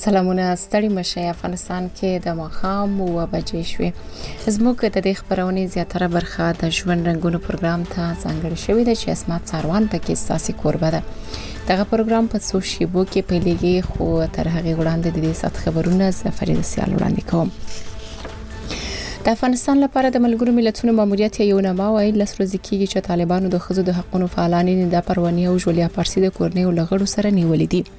سلامونه ستړي مشه افغانستان کې د ماښام 9 بجې شوې زموږ د دې خبرونې زیاتره برخه د ژوند رنگونو پروګرام ته ځانګړې شوې ده چې اسمت څاروان پکې ساسي کوربه ده دغه پروګرام په څو شیبو کې پیلېږي خو تر هغه وړاندې د دې سات خبرونه زفرید سیال وړاندې کوم د افغانستان لپاره د ملګرو ملتونو ماموریت یو نامه وایي لس ورځې کېږي چې طالبانو د خزو د حقوقو فعالانو د پروانې او جولیا فارسي د کورنیو لغړو سره نیولې دي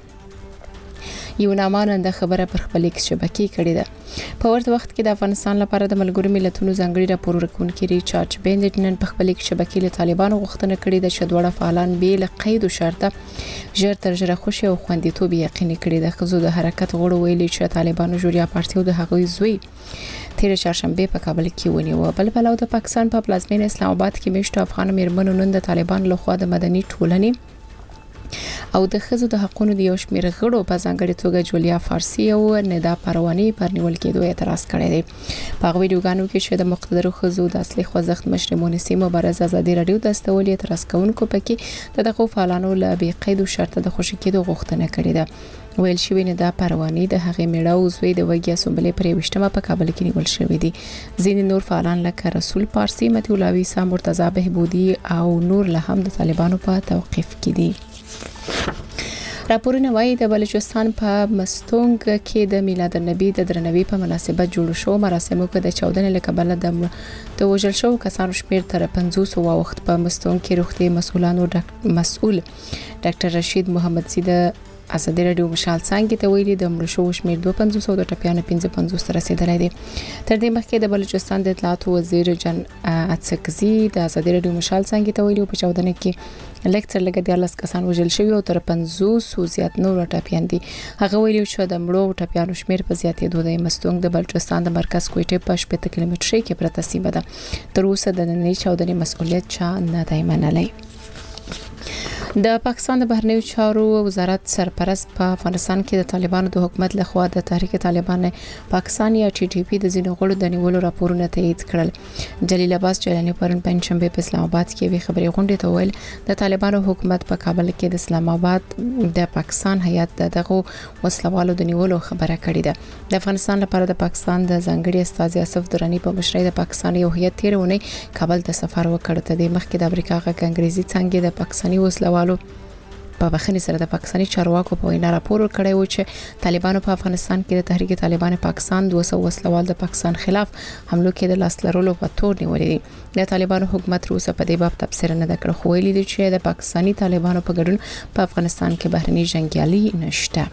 یو نامه د خبره پر خپل ایکس شبکې کړې ده په ورته وخت کې د افغانستان لپاره د ملګرو ملتونو ځانګړي راپور ورکونکي ریچارډ بینډ نن په خپل ایکس شبکې له طالبانو غوښتنه کړې ده چې دوړه فعالان به له قید او شرطه ژر تر ژره خوشي او خوندیتوب یقیني کړي د خزو د حرکت غړو ویلي چې طالبانو جوړیا پارټي او د هغوی زوی تیر چهارشنبه په کابل کې ونیو بل بلو د پاکستان په پلازمینه اسلام آباد کې میشتو افغان مېرمنو نن د طالبان لخوا د مدني ټولنې او د خزو د حقوقو د یو شمېر غړو په ځانګړي توګه جولیا فارسي او ندا پرواني پر نیول کېدو اعتراض کړی دی په ویډیوګانو کې چې د مقتدر خزو د اصلي خوځښت مشر مونسي مبارزه ازادي رادیو د استولې اعتراض کوونکو پکې د دغه فعالانو له بې قید او شرط د خوشی کېدو غوښتنه کړې ده ویل شوی ندا پرواني د هغې میړه او زوی د وګیا سومبلې پر 28 په کابل کې نیول شوی دي ځینې نور فعالان لکه رسول پارسي متي ولاوي سام مرتضی بهبودي او نور له هم د طالبانو په توقيف کې دي راپورونه وايي د بلوچستان په مستونګ کې د میلاد النبی د درنوي په مناسبت جوړ شو مراسمو کې د 14 لکبل د وژل شو کسانو شمیر تر 500 وخت په مستونګ کې روغتي مسؤل ډاکټر رشید محمد سید ازادي رادیو مشال څنګه ته ویلي د مړ شو شمیر 2500 د ټپیانو 55 تر رسیدلای دي تر دې مخکې د بلوچستان د اطلاعات وزیر جن اڅکزي د ازادي رادیو مشال څنګه ته ویلي په 14 کې لیکچر لګ د 10 کسان وژل شوی او تر 500 زیات نور ټپیان دي هغه ویلي چې د مړو ټپیانو شمیر په زیاتېدو د مستونګ د بلوچستان د مرکز کوټه په 70 کیلومترۍ کې پرته سیمه ده تر اوسه د نننۍ چاودنې مسؤلیت چا نه دی منلی د پاکستان د بهرنیو چارو وزارت سرپرست په افغانستان کې د طالبانو د حکومت لخوا د تحریک طالبان پاکستان یا ټي ټي پی د ځینو غړو د نیولو راپورونه تایید کړل جلیل عباس جیلانی پرون پنځشنبه په اسلام آباد کې وی خبري غونډه ته ویل د طالبانو حکومت په کابل کې د اسلام آباد د پاکستان هیات دغه وسلوالو د نیولو خبره کړې ده د افغانستان لپاره د پاکستان د ځانګړي استاذ اسف درانی په مشرۍ د پاکستان یو هیات تیرونه کابل ته سفر وکړ ته د مخکې د امریکا غږ انګریزي څنګه د پاکستاني وسلوالو په بخښنې سره د پاکستاني چارواکو په وینا راپور ورکړی و چې طالبانو په افغانستان کې د تحریک طالبان پاکستان 200 وسلوال د پاکستان خلاف حملو کې د لاس لرلو په تور نیولې دي د طالبانو حکومت روسه په دې باب تفسیر نه کړ خو ویلي دي چې د پاکستاني طالبانو په ګډون په افغانستان کې بهرني جنگیالي نشته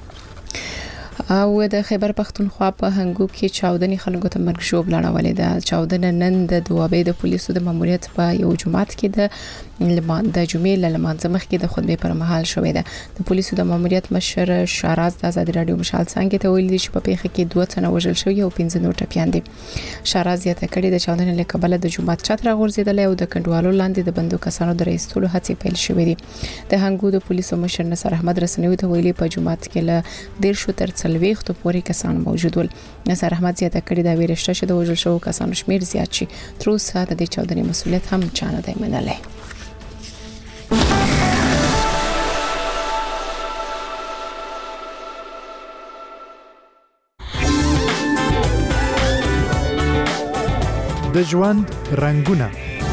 او د خیبر پختونخوا په هنګو کې چاودنې خلکو ته مرګ ژوب لاړولې ده چاودنه نن د دوابې د پولیسو د ماموریت په یو جماعت کې د جمعې لمانځه مخکې د خطبه پر مهال شوې ده د پولیسو د ماموریت مشر شاراز د ازادي رادیو مشال څنګه ته ویلي چې په پیښه کې 2 تنه وژل شوی او 15 نور ټپیان دي شاراز یې ته کړي د چاودنې له کبله د جماعت چت راغورځیدل او د کنډوالو لاندې د بندو کسانو د رئیسولو هڅې پیل شوې دي د هنګو د پولیسو مشر نصر احمد رسنوي ته ویلي په جماعت کې له 10 تر 30 پورې کسان موجود ول نصر احمد زیاته کړي دا ویرشته چې د وژل شو کسانو شمیر زیات شي تر اوسه د دې چاودنې مسؤلیت هم چا نه دی منلی د ژوند رنگونه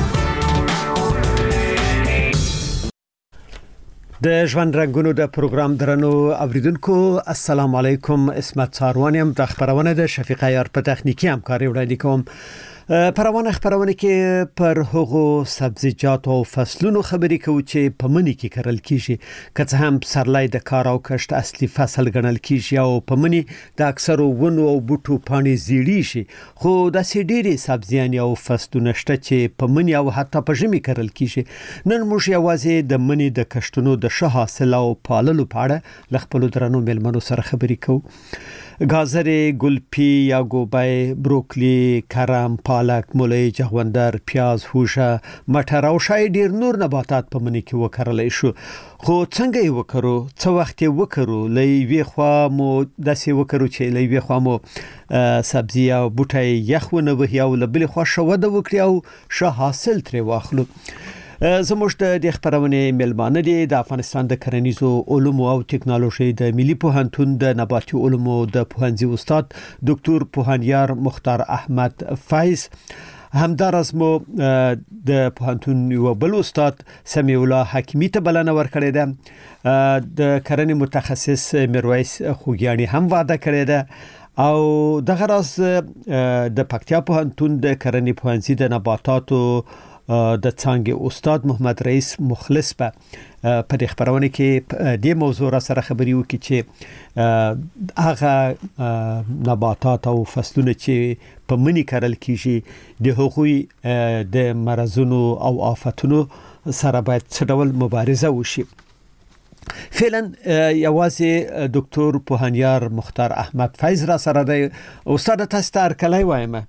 د ژوند رنگونو د پروګرام درنو اوریدونکو السلام علیکم اسمت څاروانیم د خبرونه د شفیق عیار په تخنیکی همکاري وړاندې کوم پروانه خبرونه کې پر هغو سبزیجات او فصلونو خبرې کوي چې په منی کې کرل کیږي که څه هم پسرلی د کار او کښت اصلي فصل ګڼل کیږي او په منی د اکثرو ونو او بوټو پاڼې زیړي شي خو د سیډيري سبزیان او فصلونه شته چې په منی او حتی په ژمي کرل کیږي نن موږ یوازې د منی د کښتونو د ښه حاصل او پاللو په اړه ل خپل درنو ملمنو سره خبرې کوو گازرې ګلپي یا ګوبای بروکلی کرم پالک مولای جغوندر پیاز هوشه مټر او شای ډیر نور نباتات په منی کې وکړل شو خو څنګه یې وکړو څو وخت یې وکړو لې خوا مو داسې وکړو چې لې خوا مو سبزی او بوټي یخونه وهي او لبل خوا شو د وکړي او شه حاصل تر واخلو زموږ د خبرونه ملمانه دي د افغانستان د کرنیزو علومو او ټکنالوژي د ملي پوهنتون د نباتي علومو د پوهنځي استاد ډاکټر پوهنیار مختار احمد فایز. همدارس مو د پوهنتون یو بل استاد سمیع الله حکیمی ته بلنه ورکړې ده. د کرنې متخصص میرویس خوګیانی هم وعده کړې ده او د غرض د پکتیا پوهنتون د کرنې پوهنځي د نباتاتو د څنګه استاد محمد رئیس مخلص په دې خبرونه کې د موضوع را سره خبري وکړي چې هغه نباتات او فصلونه چې په منی کرل کیږي د حقوقي د مرزونو او آفتونو سره باید څه ډول مبارزه وشي. فعلا یوازې ډاکټر پوهنیار مختار احمد فایز را سره د استاد تاسو ته کلای وایم.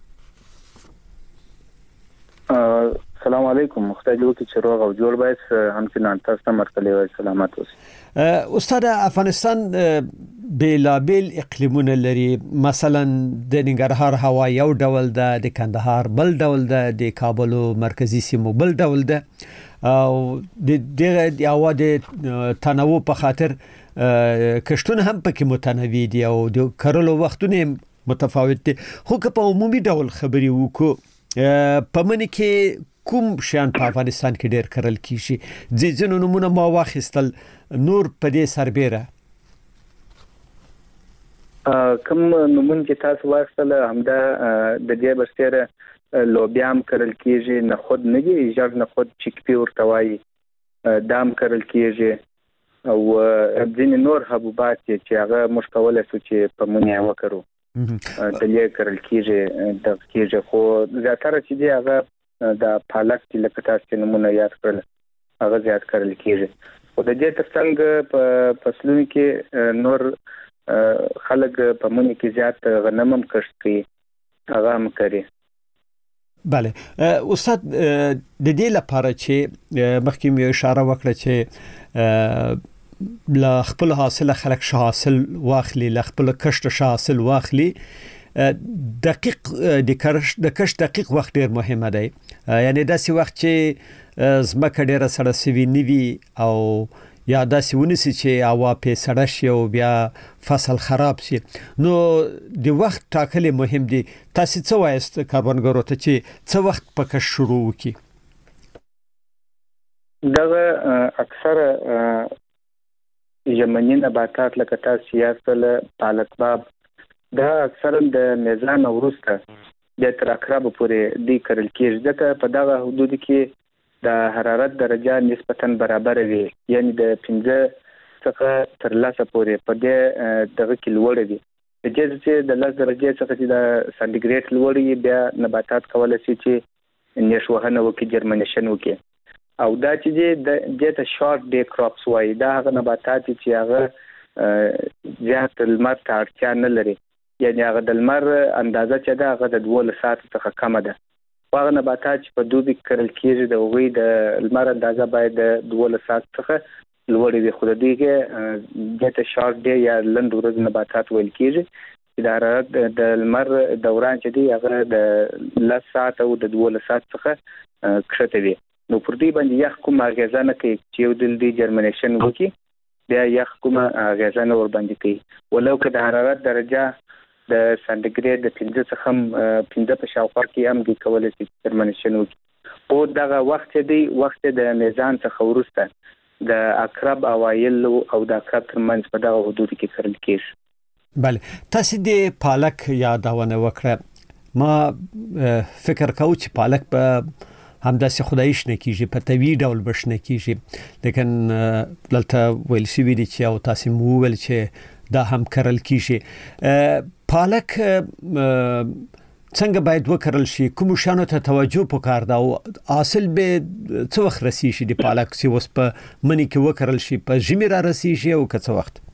السلام علیکم. مختلف کی چروغ او جوړ بایس همچنان تاسو ته مرکلی وای سلامات اوسئ. استاد افغانستان بیلابیل اقلیمونه لري، مثلا د ننګرهار هوا یو ډول ده، د کندهار بل ډول ده، د کابل مرکزی سیمو بل ډول ده او د هوا د تنوع په خاطر کشتون هم پکې متنوع دي او د کرلو وختونه متفاوت دي. خو که په عمومي ډول خبري وکړو په منی کې کوم شان په افغانستان کې ډېر کرل کیږي؟ ځینو نمونه ما واخیستل، نور په دې سربېره کوم نمونه چې تاسو واخیستل همدا د دې برسره لوبیام کرل کیږي، نخود نه دي ژر نخود چیکپی ورته وایي دام کرل کیږي او ځینې نور حبوبات چې هغه موږ کولی شو چې په منی وکړو دلې کرل کیږي خو زیاتره چې دی هغه د پالک چې لکه تاسو نمونه یاد کړل هغه زیات کرل کیږي. خو د دې ترڅنګ په فصلونو کې نور خلک په منی کې زیات غنم هم کښت کوي، هغه هم کوي. بله استاد، د دې لپاره چې مخکې مې اشاره وکړه چې لا خپل حاصل خلک شه حاصل واخلي، لا خپل کښت شه حاصل واخلي، دقیق د کښت دقیق وخت ډیر مهمه دی. یعنی داسې وخت چې زمکه ډیره سړه سوي نوي او یا داسې ونیسي چې هوا په سړه شي او بیا فصل خراب شي، نو د وخت ټاکل مهم دی. تاسو څه وایست کاربنګرو ته چې څه وخت پکې شروع وکړي؟ دغه اکثر ژمنی نباتات لکه تاسو یاستل پالک باب دا اکثر د میزان وروسته د تر اقرب پورې دی کرل کېږي، ځکه په دغه حدود کې د حرارت درجه نسبتاً برابر وي، یعنی د 15 څخه تر 10 پورې په دې دغه کې لوړ دي. د دې چې د 10 درجه څخه چې د سانتیګریډ لوړ بیا نباتات کولای شي چې نشوهنه وکړي، جرمنیشن وکړي. او دا چې د ته شارټ ډے کراپس وایي، دا هغه نباتات چې هغه زیات لمر ته اړتیا نه لري، یعنی هغه د لمر اندازه چې ده هغه د 12 ساعت څخه کمه ده. هغه نباتات چې په دوبي کرل کېږي د هغوی د لمر اندازه باید د 12 ساعت څخه لوړ وي. خو د دوی کې ته شارټ ډے یا لنډ ورځ نباتات ویل کېږي چې د حرارت د لمر دوران چې دی هغه د 10 ساعت او د 12 ساعت څخه کښته وي. نو پر دې باندې یخ کوم اغیزه نه کوي چې یو دل دی جرمنیشن وکړي، بیا یخ کوم اغیزه نه ور باندې کوي، ولو که د حرارت درجه د سانتیګریډ د 15 څخه 15 په شاوخوا کې هم دی کولای شي جرمنیشن وکړي. او دغه وخت دی وخت د میزان څخه وروسته د اقرب اوایل او د اقرب ترمنځ په دغه حدود کې کرل کېږي. بله، تاسو د پالک یادونه وکړه. ما فکر کوم چې پالک په همداسې خدای شنه کیږي، په طبيعي ډول بشنه کیږي، لیکن دلته ویل شوی دی چې او تاسو مو ویل چې دا هم کرل کیږي. پالک څنګه باید وکرل شي؟ کوم شانو ته توجه پکار ده او حاصل به څه وخت رسیږي د پالک چې اوس په منی کې وکرل شي، په ژمي را رسیږي او که څه وخت؟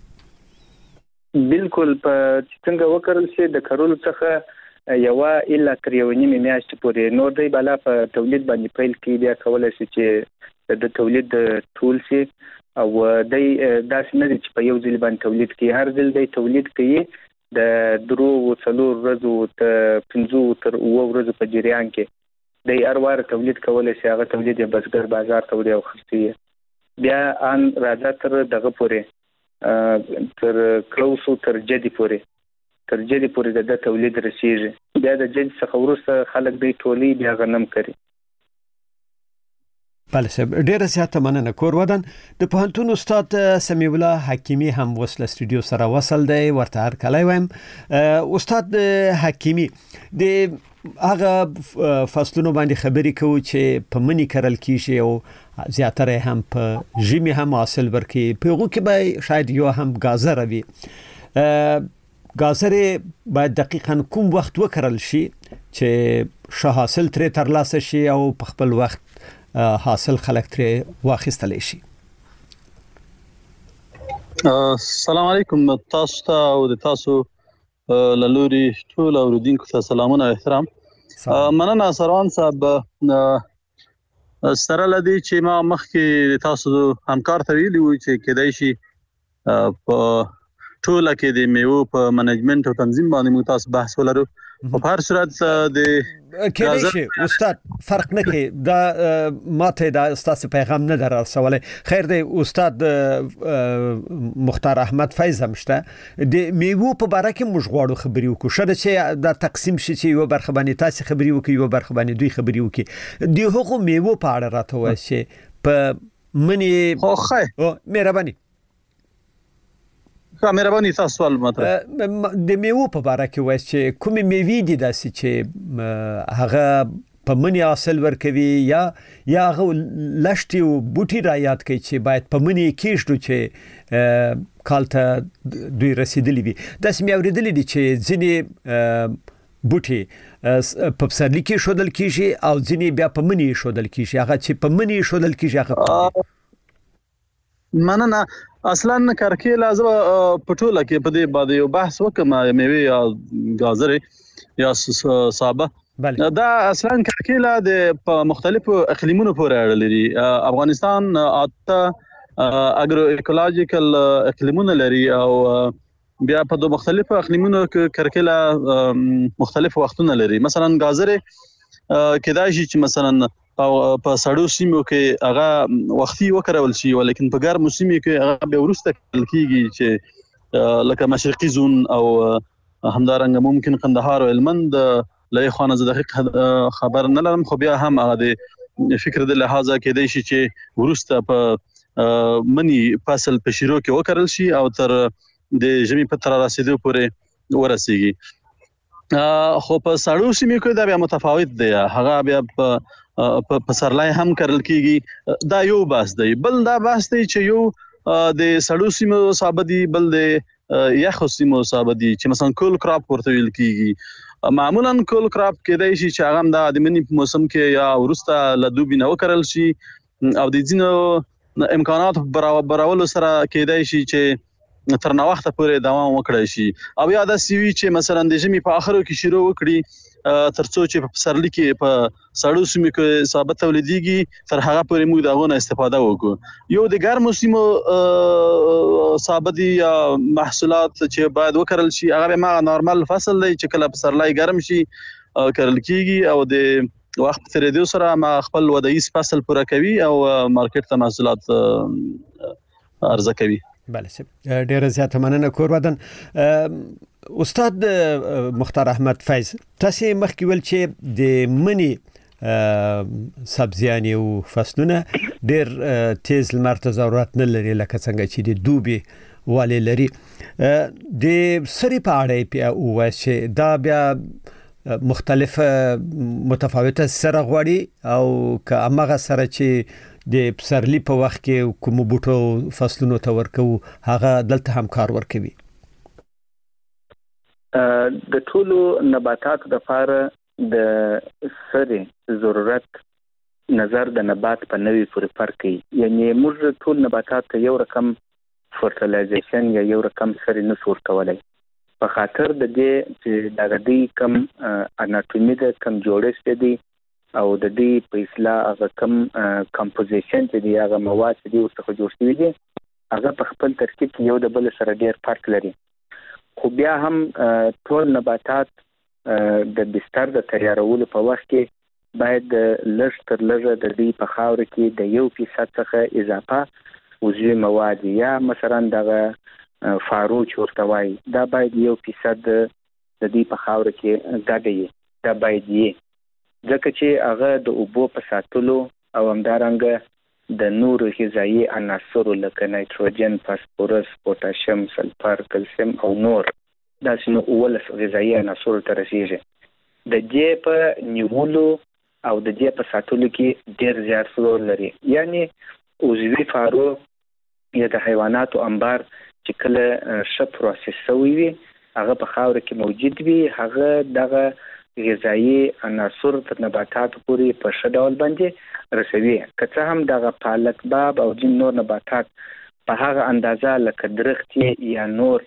بالکل په څنګه وکرل شي د کرلو څخه یو الا تر یو نیمه میاشت پورې نور دی بالا په تولید باندې پیل کې بیا کولای شي چې د تولید ټول شي او دای داسې نه دي چې په یو ځل باندې تولید کوي، هر ځل دی تولید کوي د 3 څلور ورځو ته 5 تر 9 ورځو په جریان کې د اروار تولید کولای شي هغه تولید یې بسګر بازار ته وړي او خرڅي بیا ان راځه تر دغه پورې تر کلوسو تر جدي پورې د تولید رسیږي بیا د جدي څخه وروسته خلک د ټولي بیا غنم کوي. بله صاحب ډیره زیاته مننه. کور ودان د پوهنتون استاد سمیع الله حکیمی هم وصل استودیو سره وصل دی ورته هر کله وایم. استاد حکیمی د هغه فصلونو باندې خبرې کوو چې په منی کرل کیږي او زیاتره هم په ژمي هم حاصل ورکي په هغه کې به شاید یو هم گازر وي. گازر باید دقیقاً کوم وخت وکرل شي چې شه حاصل تر ترلاسه شي او په خپل وخت حاصل خلک ترې واخیستلی شي؟ السلام علیکم تاسو ته او د تاسو لوري ټول اوریدونکو ته سلامونه او احترام. مننه سروان صاحب سره لدی چې ما مخکې تاسو همکار ته ویلي و چې کېدای شي په ټوله کې د میوو په منیجمنت او تنظیم باندې موږ تاسو بحث ولرو. په هر صورت د کېدای شي استاد فرق نه کوي دا ماته دا استاد پیغام نه دررسولای. خیر دی استاد مختار احمد فیض هم شته د میوو په باره کې موږ غواړو خبرې وکړو. شته چې دا تقسیم شي چې یو برخه باندې تاسو خبرې وکړي یو برخه باندې دوی خبرې وکړي. د هغو میوو په اړه راته وایي چې په منی او مهرباني مهرباني تاسو سوال مطرح د میوو په باره کې وایي چې کومې میوې دي داسې چې هغه په منی حاصل ورکوي یا هغه لشتي او بوټي را یاد کوي چې باید په منی کېږدو چې کال ته دوی رسیدلی وي. داسې مې اورېدلی دي چې ځینې بوټي په پسرلي کې ایښودل کېږي او ځینې بیا په منی ایښودل کېږي. هغه چې په منی ایښودل کېږي هغه مننه. اصلا کرکیله زه په ټوله کې په دې باندې یو بحث وکم میوه یا گازر یا سابه دا اصلا کرکیله د مختلفو اقلیمونو پورې اړه لري. افغانستان اته اګرو ایکولوژیکل اقلیمونه لري او بیا په دوه مختلفو اقلیمونو کې کرکیله مختلف وختونه لري. مثلا گازر کېدای شي چې مثلا په سړو سیمو کې هغه وختي وکړول شي ولیکن په ګرمو سیمو کې هغه به ورسته کول کیږي چې لکه مشرقي زون او همدارنګه ممکن قندهار او هلمند لای خانه زه دقیق خبر نه لرم خو بیا هم هغه د فکر د لحاظه کېدای شي چې ورسته په منی فصل په شیرو کې وکړل شي او تر د ژمي په تر رسیدو پورې ورسیږي. خو په سړو سیمو کې دا بیا متفاوت دی. هغه بیا په سرلای هم کرل کیږي. دا یو بحث دی. بل دا بحث دی چې یو د سړو سیمو صاحب دی بل د یخو سیمو صاحب دی چې مثلا کول کراپ ورته ویل کیږي. معمولا کول کراپ کېدای شي چې هغه د منی په موسم کې یا ورسته لدوبي نه وکړل شي او د ځینو امکانات برابرولو سره کېدای شي چې تر نو وخت پورې دوام وکړي شي او یا د سیوی چې مثلا د ژمي په اخرو کې شروع وکړي ترڅو چې په پسرلي کې په سړو سیمو کې ثابت تولیديږي تر هغه پورې موږ دغه استفاده وکړو. یو د ګرمو سیمو ثابت یا محصولات چې باید وکړل شي هغه ما نورمال فصل دی چې کله پسرلي ګرم شي کړل کیږي او د وخت ترېدو سره ما خپل ودایي فصل پوره کوي او مارکیټ ته محصولات عرضه کوي. بله ډیره زیاته مننه. کور ودان استاد مختار احمد فیض تاسو مخکې ویل چې د منی سبزیانې او فصلونه ډیر تیز لمر ته ضرورت نه لري لکه څنګه چې د دوبي والي لري. د سری په اړه په وایي چې دا بیا مختلف متفاوته سره غوړي او که امغه سره چې د پسرلی په وخت کې کوم بوټو فصلونو ته ورکو هغه دلته هم کار ورکوي. د ټولو نباتاتو لپاره د سری ضرورت نظر د نبات په نوې پورې فرق کوي. یعنی موږ ټول نباتات یو رقم فرټیلایزیشن یا یو رقم سری نه څور کولای په خاطر د دې چې د غدي کم اناتومي د کم جوړښت دی او د دې په اصلاح هغه کم کمپوزیشن چې دی هغه مواد چې دی ورڅخه جوړ شوی دی هغه په خپل ترکیب کې یو د بل سره ډیر فرق لري. خو بیا هم ټول نباتات د بستر د تیارولو په وخت کې باید لږ تر لږه د دې په خاور کې د 1% څخه اضافه عضوي مواد یا مثلا دغه فارو چورتوي دا باید 1% د دې په خاور کې ګډي دا باید یې ځکه چې هغه د اوبو په ساتلو او همدارنګه د نور غذایی عناصر لکه نایتروجن، فاسفورس، پوتاشیم، سلفر، کلسیم او نور دا شنو اول غذایی عناصر ته رسیږي. د دې په نیولو او د دې په ساتلو کې ډېر زیات رول لري. یعنی عضوي فارو یا د حیواناتو انبار چې کله ښه پروسس شوی وي هغه په خاور کې موجود وي، هغه دغه غذایی عناصر تر نباتاتو پورې په ښه ډول باندې رسوي. که څه هم دغه پالک باب او ځین نور نباتات په هغه اندازه لکه درختي یا نور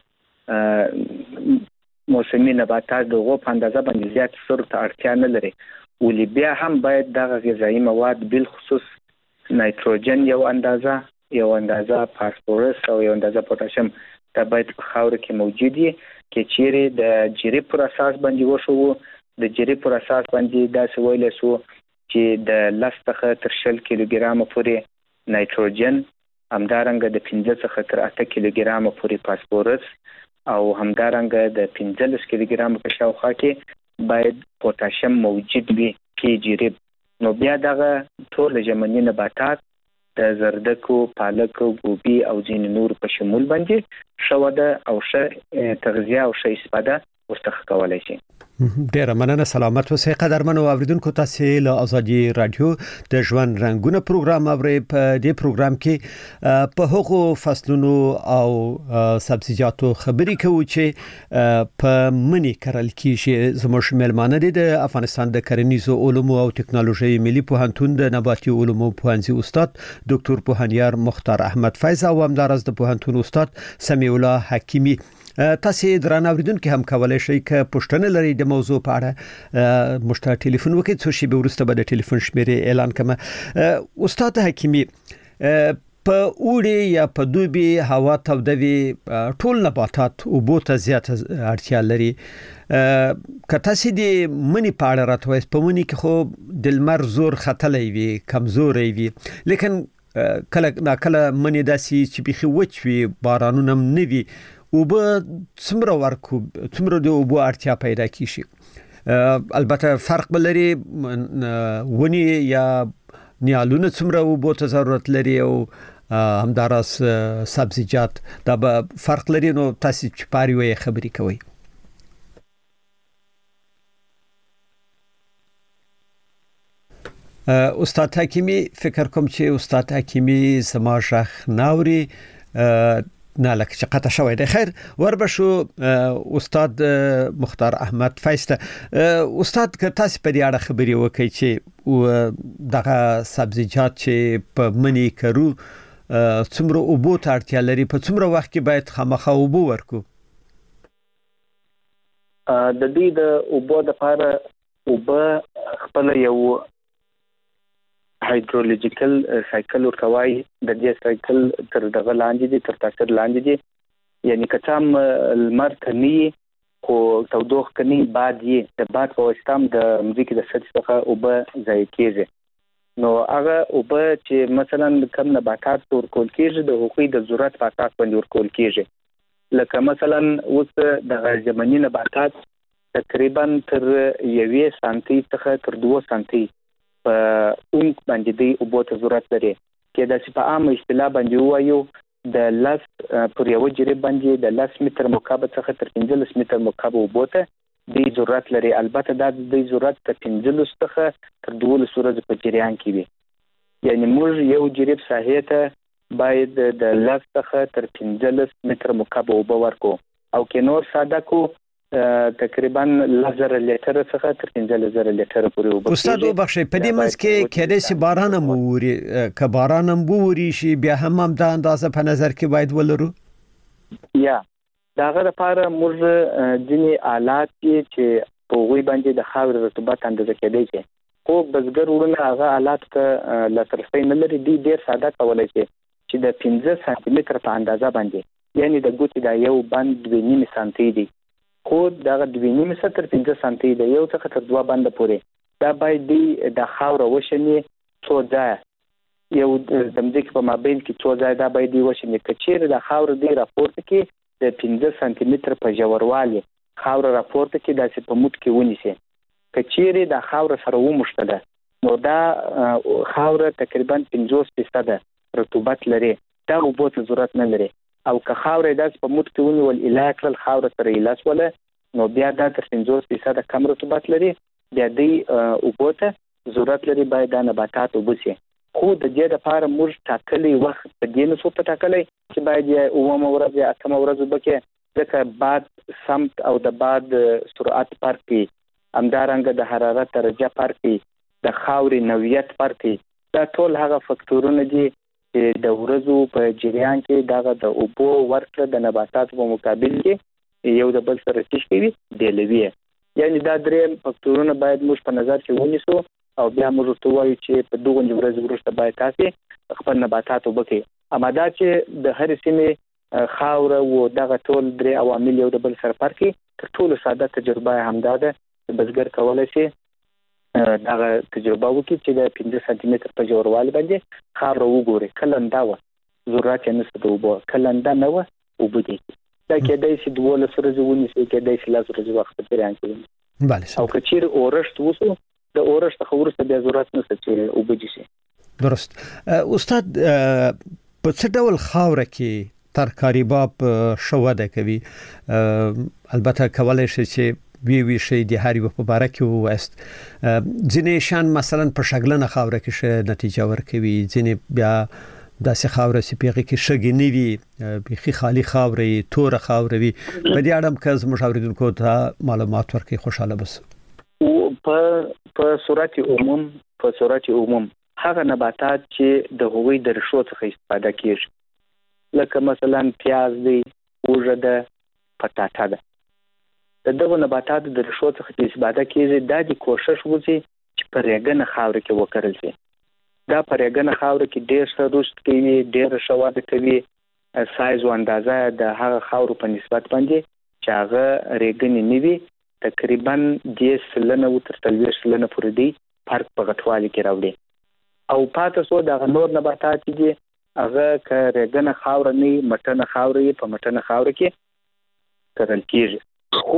موسمي نباتات دغه په اندازه باندې زیات سره ته اړتیا نه لري، ولې بیا هم باید دغه غذایی مواد بل خصوص نایتروجن یو اندازه فاسفورس او یو اندازه پوتاشیم دا باید په خاور کې موجود وي. کې چیرې د جریب پر اساس باندې وشو د جریب پر اساس باندې دا څه ویل شو چې د 10 څخه تر 20 کیلوګرام پورې نایتروجن، همدارنګه د 15 څخه تر 8 کیلوګرام پورې فاسفورس او همدارنګه د 15 کیلوګرام په شاوخوا کې باید پوتاشیم موجود وي کې جریب. نو بیا دغه ټول ژمنی نباتات د زردکو، پالکو، ګوبي او ځین نور په شمول باندې شوده او ښه تغذیه او ښه استفاده ورڅخه کولای شي. ډیره مننه. سلامت اوسئ قدرمنو اوریدونکو. تاسو له ازادي رادیو د ژوند رنگونه پروګرام اورئ. په دې پروګرام کې په هغو فصلونو او سبزیجاتو خبرې کوو چې په منی کرل کیږي. زموږ مېلمانه دي د افغانستان د کرنیزو علومو او ټکنالوژي ملي پوهنتون د نباتي علومو پوهنځي استاد ډاکټر پوهنیار مختار احمد فیض او همدارس د پوهنتون استاد سمیع الله حکیمی. تاسو درنه اوریدونکو هم کولای شئ که پوښتنه لرئ د موضوع په اړه مشته ټلیفون وکړئ. څو شی به ورسته به د ټلیفون شمیرې اعلان کړم. استاد حکیمی، په اوړي یا په دوبي هوا تودوي، ټول نباتات اوبو ته زیات اړتیا لري. که تاسو د منی په اړه راته وایئ، په منی کې خو د لمر زور ختلی وي، کمزوري وي، لیکن کله منی داسي چې بيخي وچ وي، بارانونه نه وي، اوبه څومره ورکو، څومره د اوبو اړتیا پیدا کیږي. البته فرق بلري ونی یا نیالونه څومره اوبو ته ضرورت لري او همدارس سبزیجات دا به فرق لري. نو تاسو چې پاري وي خبرې کوي. استاد حکیمی، فکر کوم چې استاد حکیمی سما شخ ناوري نه لکه چې قطع شوی دی. خیر وربشو استاد مختار احمد فیض. استاد که تاسو په دې اړه خبرې وکړئ چې دغه سبزیجات چې په منی کرو څومره اوبو ته اړتیا لري، په څومره وخت کې باید خامخا اوبو ورکو؟ د دې د اوبو لپاره اوبه خپل یو هایدرولوژیکل سایکل ورکوي. د دې سایکل تر دغه لاندې دي، تر تاثیر لاندې دي. یعنی کچام المر کني خو تودوخ کني بعد یې د بعد په واسطه د مځکې د سطح څخه اوبه ضایع کیږي. نو هغه اوبه چې مثلا کم نباتات ورکول کیږي د حقوقي د ضرورت په اساس باندې ورکول کیږي. لکه مثلا اوس د ژمنی نباتات تقریبا تر 1 سانتي څخه تر 2 سانتي په اونک باندې دی اوبو ته ضرورت لري. کې د په عام اصطلاح باندې وایو د لاس پر یو جریب باندې د 10 متر مکعب څخه تر 15 متر مکعب اوبو ته دی ضرورت لري. البته دا د ضرورت تر 15 څخه تر 12 ورځې په جریان کې وي. یعنی موږ یو جریب ساحې ته باید د 10 څخه تر 15 متر مکعب اوبو ورکو او کې نور ساده کو تقریبا 1000 لیټر څخه تر 15000 لیټر پورې اوبه. استاد وبخښئ، په دې منځ کې کېدای شي باران هم ووري، که باران هم ووري شي بیا هم د اندازه په نظر کې باید ولرو. یا داغه لپاره موږ ځینې آلات چې په غوي باندې د خاور رطوبت اندازه کېدای شي، خو بزګر ورونه هغه آلات ته لاسرسي نه لري. دی ډیر ساده کولای شي چې د 15 سانتي متر په اندازه باندې، یعنی د ګوتې د یو بند 2.5 سانتي دی، خو دغه 2.5 تر 15 سانتي د یو څخه تر 2 بند پورې دا باید د خاور وشني څو ځای یو د مځکې په مابین کې څو ځای دا باید وشني. کچېر د خاور دی راپورته کې د 15 سانتي متر په ژوروالی خاور راپورته کې داسې په موټ کې ونیسي. کچېر د خاور سره ومشته ده نو دا خاور تقریبا 50% رطوبت لري، دا اوبو ته ضرورت نه لري. او که خاور داسې په موټ کې ونیول اله کړل خاور سره اله سوله نو بیا دا تر 50% کم رطوبت لري، بیا دی اوبو ته ضرورت لري، باید دا نباتات وبسي. خو د دې لپاره موږ ټاکلي وخت په دې نه څه ټاکلي چې باید یې اومه ورځ یا اتمه ورځ وبکې، ځکه باد سمت او د باد سرعت فرق کوي، همدارنګه د حرارت درجه فرق کوي، د خاورې نوعیت فرق کوي. دا ټول هغه فکتورونه دي چې د ورځو په جریان کې دغه د اوبو ورکړه د نباتاتو په مقابل کې یو د بل سره تشکیل کوي بیلوي. یعنی دا درې فکتورونه باید موږ په نظر کې ونیسو او بیا موږ ته وایو چې په دغه ورځ وروسته باید تاسو خپل نباتات وبکئ. اما دا چې د هر سیمې خاور او دغه ټول درې عوامل یو د بل سره فرق کوي، تر ټولو ساده تجربه همدا ده چې بزګر کولای شي دغه تجربه وکړي چې د 15 سانتي متر په ژوروالي باندې خاور وګوري، کلنده و ضرورت یې نشته د اوبو، کلنده نه و اوبه دي. دا کېدای شي 12 ورځې ونیسي، کېدای شي 10 ورځې وخت په جریان کې. بله. او که چیرې اورښت وسو د اورښت څخه وروسته بیا ضرورت نشته چې اوبه دي شي. درست. استاد په څه ډول خاوره کې ترکاریباب شوده کوي؟ البته کولای شي چې وی شي د هر یو په باره کې وست ځینې شان مثلا په شګلنه خاوره کې شه نتیجه ورکوي، ځینې بیا داسې خاوره چې پیغه کې شګې نیوي بيخي خالی خاورې تور خاورې وي. په دې اړه که زموږ اوریدونکو ته معلومات ورکړي خوشاله بس. په صورت عموم هغه نباتات چې د هوی د رشو څخه استفاده کیږي، لکه مثلا پیاز دی، اوږه ده، پټاټا ده، د دغه نباتاتو د رشو څخه استفاده کیږي. دا د کوشش وکړي چې په ریګنه خاور کې وکرل شي. دا په ریګنه خاور کې ډېر ښه رشد کوي، ډېر ښه وده کوي، سایز او اندازه د هغه خاور په نسبت باندې چې هغه ریګنې نه وي تقریبا 10% تر 30% پورې دی فرق په غټوالي کې راوړي. او پاتې سو د نور نباتات دي هغه ک ریګنه خاور نه مټنه خاور په مټنه خاور کې کرل کیږي، خو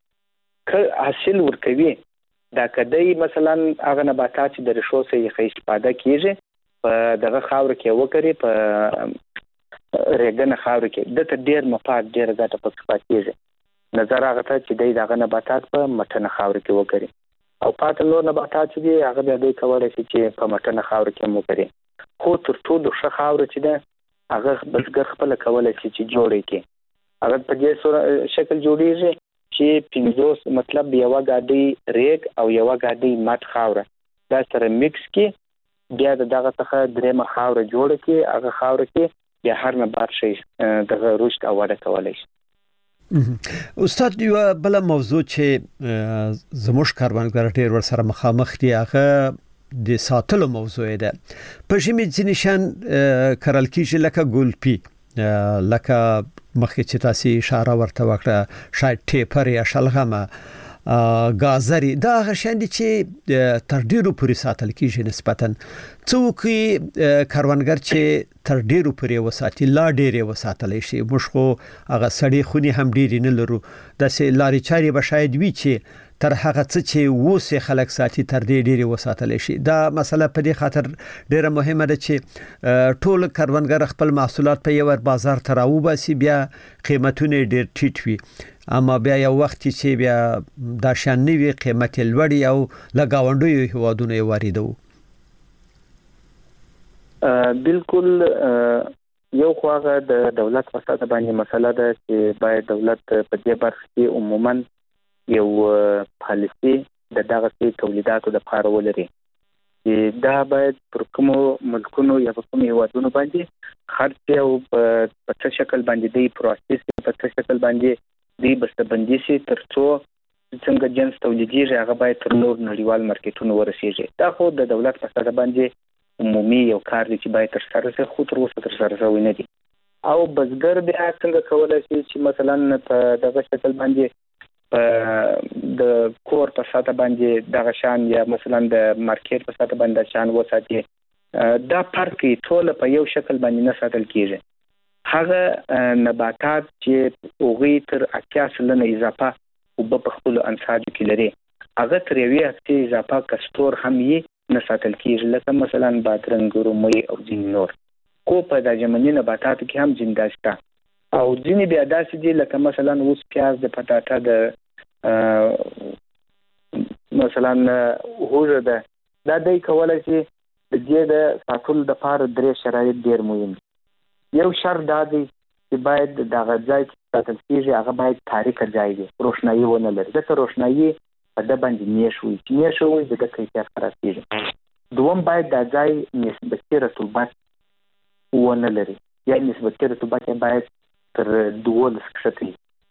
ک حاصل ورکوي. دا کدی مثلا هغه نباتات چې د رشو څخه استفاده کیږي په دغه خاور کې وکړي، په ریګنه خاور کې د ته ډیر مفاد ډیر ګټه پکې پاتېږي. نظر هغه ته چې دغه نباتات په مټنه خاور کې وکړي، او پاتې نور نباتات چې هغه بیا دوی کولای شي چې په مټنه خاور کې وکړي. خو تر ټولو ښه خاور چې ده هغه بزګر خپل کولای شي چې جوړي کې هغه په دې شکل جوړیږي چې 50 مطلب یو غاډي ریګ او یو غاډي مات خاور دا سره میکس کې بیا دغه څخه درېمه خاور جوړ کې هغه خاور کې بیا هر نبات شي دغه رشد او وده کولای شي. استاد یو بل موضوع چې زموږ کاروانګر ډیر ور سره مخامخ دي هغه د ساتلو موضوع ده. په ژمي ځینې شان کرل کیږي لکه ګلپی، لکه مخکې چې تاسو اشاره ورته وکړه شاید ټیپر یا شلغمه، گازری، دا هغه شان دي چې تر ډیرو پورې ساتل کیږي نسبتاً. څوک کاروانګر چې تر ډیرو پورې وساتي لا ډیره وساتل شي، موږ خو هغه سړی خونی هم ډیر نه لرو، د سه لاري چاري به شاید وی چې تر هغه څه چې وسه خلک ساتي تر دې ډیره وساتل شي. دا مسله په دې خاطر ډیره مهمه ده چې ټول کاروانګر خپل محصولات په یو بازار ته راوباسي، بیا قیمتونه ډیر ټیټ وي، اما بیا یو وخت چې بیا دا شان نوي قیمت لوړی او لګاوندوی هوادونه واردو. بالکل یو خواغه د دولت په ساده باندې مسله ده چې باید دولت په دې برخه کې عموما یو پالیسي د دغه تولیداتو د لپاره ولري چې دا باید پر کومو ملکونو یا په کومو هیوادونو باندې خرڅ او په څه شکل باندې دی پروسس په څه شکل باندې دی بسته‌بندي شي ترڅو څنګه جنس تولیدیږي هغه باید تر نور نړیوال مارکیټونو ورسیږي. دا خو د دولت په ساده باندې عمومي یو کار دی چې باید تر سره شي، خو تر اوسه تر سره شوی نه دی. او بزګر بیا څنګه کولای شي چې مثلا په دغه شکل باندې د کور په ساته باندې د غشان یا مثلا د مارکیټ په ساته باندې شان وساتي دا فرق ټول په یو شکل باندې نه ساتل کیږي. هغه نباتات چې اوغي تر 80% اضافه او په خپل انساج کې لري هغه تر یوې هفتې اضافه کستور هم یې نه ساتل کیږي، لکه مثلا بادرنګ، رومي او ځینې نور. کو په د جمنی نباتات کې هم زنده شته او ځینې بیا داسې دي لکه مثلا اوس پیاز، د پټاټا، د مثلا هوږه ده، دا دای کولای شي د دې د ساتلو لپاره درې شرایط ډیر مهم دي. یو شرط دا دی چې باید د غځای چې ساتل کیږي هغه باید تاریک ځای وي، روښنايي ونه لري. ځکه روښنايي په د باندې میشوي چې میشوي د کیفیت خراب کیږي. دوم باید د ځای نسبتي رطوبت ونه لري، یا نسبتي رطوبت باید تر 12 کښته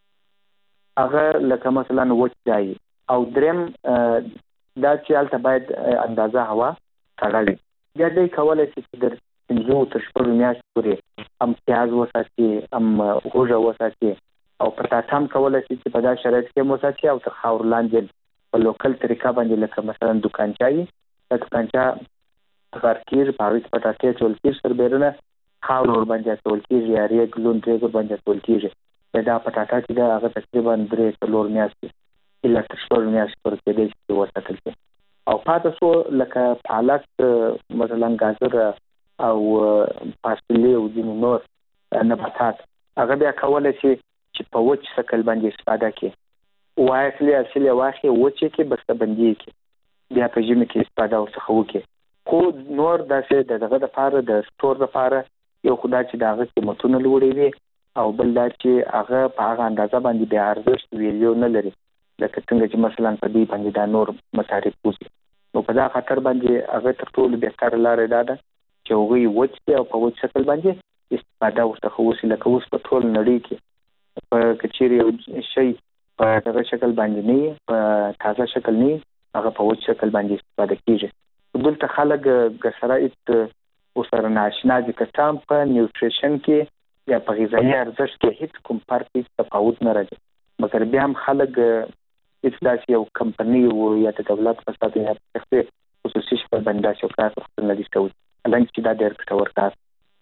هغه لکه مثلا وچ ځای. او دریم دا چې البته باید اندازه هوا سړه وي. بیا دې کولای شي چې در 5 تر 6 میاشتې پورې هم پیاز وساتي، هم هوږه وساتي او پټاټا هم کولای شي چې په دا شرایط کې وساتي او تر خاور لاندې په لوکل طریقه باندې لکه مثلا دکانچای د دکانچا غارکیر باندې پټاټې ټول کې سر بیرونه خاور ور باندې ټول کې یا ریګ لون ریګ ور باندې ټول کې دا پټاټا چې دا هغه تقریبا 3 میاشتې الا 4 میاشتې پر کې د وساتل شي. او پاتې سو لکه پالک مثلا گاجر او فاصله او د نور نباتات هغه بیا کولای شي چې په وچ شکل باندې استفاده کړي، وایسلی اصلي واخی وچ کې بس بندي کې بیا په ژمي کې استفاده وسخه وکړي. خو نور داسې دغه د لپاره د سٹور لپاره یو خدای چې داغه قیمتونه لوړې وي او بل دا چې هغه په هغه اندازه باندې بیا ارزښت ویلیو نه لري، لکه څنګه چې مثلا په دې باندې دا نور مصارف وځي. نو په دا خاطر باندې هغه تر ټولو بهتر لارې دا ده چې هغه وچ دی او په وچ شکل باندې استفاده وسخه وسی. لکه اوس په ټول نړۍ کې په کچيري یو شی په دغه شکل باندې نه په تازه شکل نه هغه په وچ شکل باندې استفاده کیږي. دلته خلک ګسرایت وسره ناشنا دي که تام په نیوټریشن کې یا په غذایي ارزښت کې هیڅ کوم فرق هیڅ تفاوت نه راځي، مګر بیا هم خلک هیڅ داسې یو کمپنی او یا د دولت په ساده یا په خصوصي شکل باندې شو کار خپل نه دي کوي، لکه چې دا ډېر ګټور کار.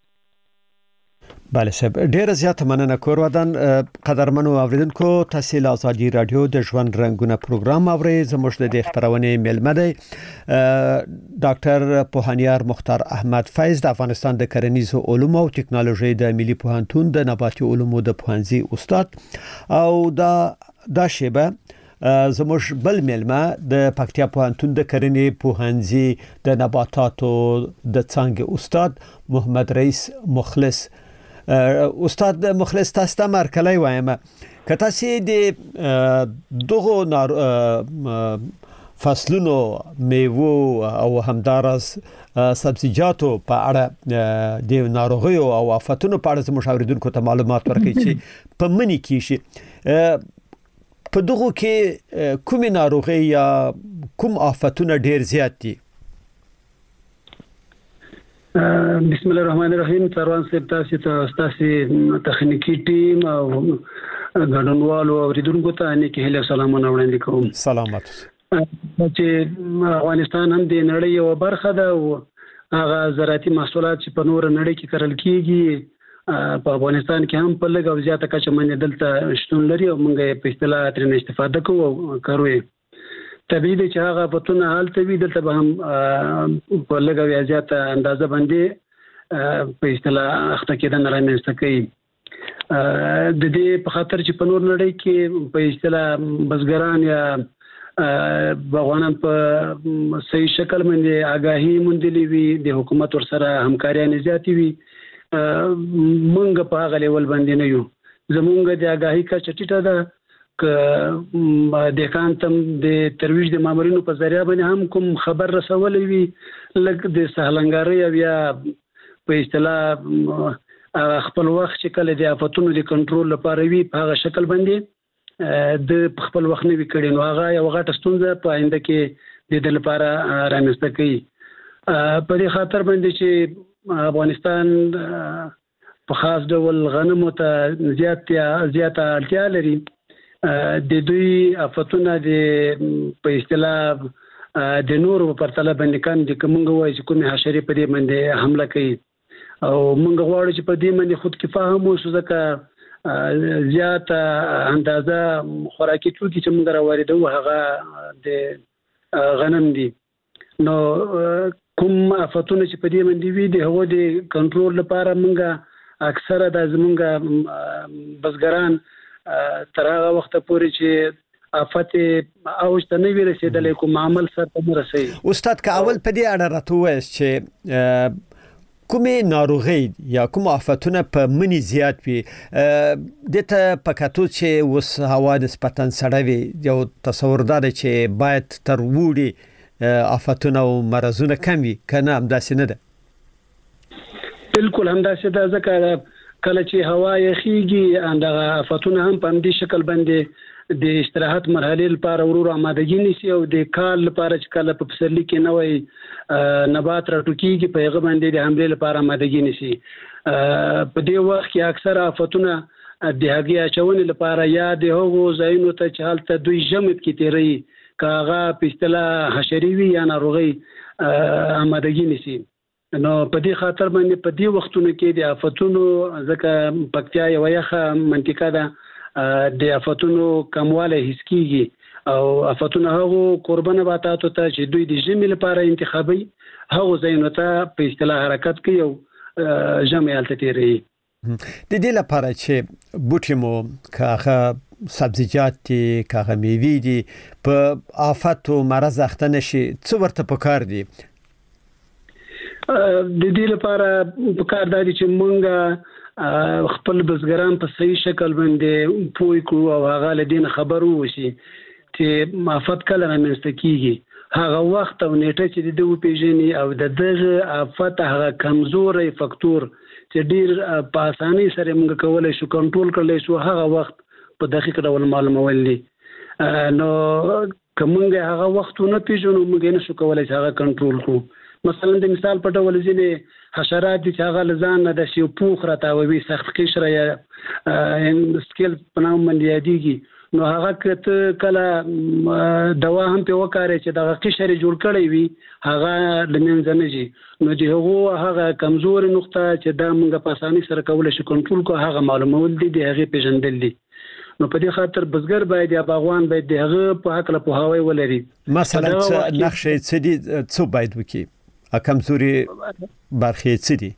بله صاحب، ډیره زیاته مننه. کورودان قدرمنو اوریدونکو، تاسو له ازادي رادیو د ژوند رنگونه پروګرام اورئ. زموږ د خبرونه میلمه دی ډاکټر پوهانیار مختار احمد فیض د افغانستان د کرنیزو علومو او ټکنالوژي د ملي پوهنتون د نباتي علومو د پوهنځي استاد او دا شیبه زموږ بل میلمه د پکتیا پوهنتون د کرنې پوهنځي د نباتاتو د څانګې استاد محمد رئیس مخلص. استاد مخلص، تاسو ته مرکلای وایم که تاسو د دغه فصلونو میوه او همدارس سبزیجاتو په اړه د ناروغیو او آفتونو په اړه زموږ اوریدونکو ته معلومات ورکړئ چې په منی کې شي په دغه کې کومه ناروغي یا کوم آفتونه ډیر زیات دي؟ بسم الله الرحمن الرحیم. تروان صاحب، تاسو تخنیکی ټیم او غډنوالو اوریدونکو ته نیکی هله سلامونه وړاندې کوم. سلامات. چې افغانستان هم د نړۍ یو برخه ده او هغه زراعتي محصولات چې په نور نړۍ کې کرل کیږي په افغانستان کې هم په لږ او زیاته کچه باندې دلته شتون لري او موږ په اصطلاح ترې استفاده کوو او کاروي. طبیعي دي چې هغه پتونه حالت وي دلته به هم په لږ او زیاته اندازه باندې په اصطلاح اخته کېدنه رامنځته کوي. د دې په خاطر چې په نور نړۍ کې په اصطلاح بزګران یا باغوانان په صحیح شکل باندې آگاهی موندلې وي، د حکومت ور سره همکاري نه زیاتې وي. مونږ په هغه لیول باندې نه یو، زمونږ د آگاهی کا چټیټه ده ک د کانتم د ترویج د مامورینو په ذریعہ باندې هم کوم خبر رسولې وي لکه د سهلنګاری یا په اصطلاح خپل وخت چې کله د آفتونو د کنټرول لپاره وي په هغه شکل باندې د خپل وخت نه وکړي، نو هغه یو غټه ستونزه په آینده کې د لپاره رامنځته کوي. په دې خاطر باندې چې افغانستان په خاص ډول غنمو ته زیاته اړتیا لري، د دوی افتونه د په اصطلاح د نور په پرتله باندې کم دي کومه وایي چې کومه حشرې په دې باندې حمله کوي او موږ غواړو چې په دې باندې خود کفایه مو شو ځکه زیات اندازه خوراکي توکي چې موږ راوړو هغه د غنم دي نو کوم افتونه چې په دې باندې وي د هغو د کنټرول لپاره موږ اکثره د زمونږ بزګران تر هغه وخت پورې چې افت اوج ته نه وی رسیدلې کوم عمل سره نه رسي. استاد که اول په دې اړه راته وایي چې کومه ناروغي یا کوم افتونه په منی زیات وي دته پکاتو چې وس هوا نسبتا سړه وي یو تصور دار چې باید تر وړي افتونه او مرزونه کم وي کنه همداسې نه ده؟ بالکل همداسې ده ځکه کله چې هوا یخیږي اندغه افتونه هم په دې شکل باندې د استراحت مرحله لپاره ورور آمادګي نشي او د کال لپاره چې کله په پسرلي کې نوې نبات راټوکیږي په هغه باندې د حمله لپاره آمادګي نشي. په دې وخت کې اکثره افتونه د هغې اچونې لپاره یا د هغو ځایونو ته چې هلته دوی ژمد کې تیری کاغه په اصطلاح حشري وي یا ناروغي آمادګي نشي. نو په دې خاطر باندې په دې وختونو کې د افتونو ځکه پکتیا یو یخه منطقه ده د افتونو کمواله هیڅ کیږي او افتونه هغه قربان نباتاتو ته چې دوی د ژمي لپاره انتخابي هغه ځایونو ته په اصطلاح حرکت کوي او ژمي حالت تیری. د دې لپاره چې بوټي مو کاغه سبزیجات دي کاغه میوه دي په آفت او مرض اخته نشي څو ورته پکار دي؟ د دې لپاره پکار دی چې مونږ خپل بزګران په صحیح شکل باندې پوي کو او هغه لدین خبرو وشي چې آفت کله رامنځته کیږي هغه وخت او نیټه چې د دوی پیژني او د دغه آفت هغه کمزوري فاکتور چې ډیر په اسانۍ سره موږ کولای شو کنټرول کړلی شو هغه وخت په دقیق ډول معلومول دي. نو کومه هغه وختونه پیژنو موږ نه شو کولای چې هغه کنټرول کو. مثلا د مثال په ډول ځینې حشرات چې هغه لزان نه د شي پوخ راتاوي سخت قشره یا سکیل په نوم باندې یادېږي نو هغه کله دوا هم په وکړي چې د قشره جوړ کړی وي هغه لمنځه نه شي نو چې هغه کمزور نقطه چې دا موږ په اسانۍ سره کولای شو کنټرول کو هغه معلومول دي د هغه پیژندل دي. نو په دې خاطر بزګر باید یا باغوان باید دغه په حق له پوهاوی ولري. مثلا نقشه څه دي څه باید وکړي کمزوري برخې څه دي؟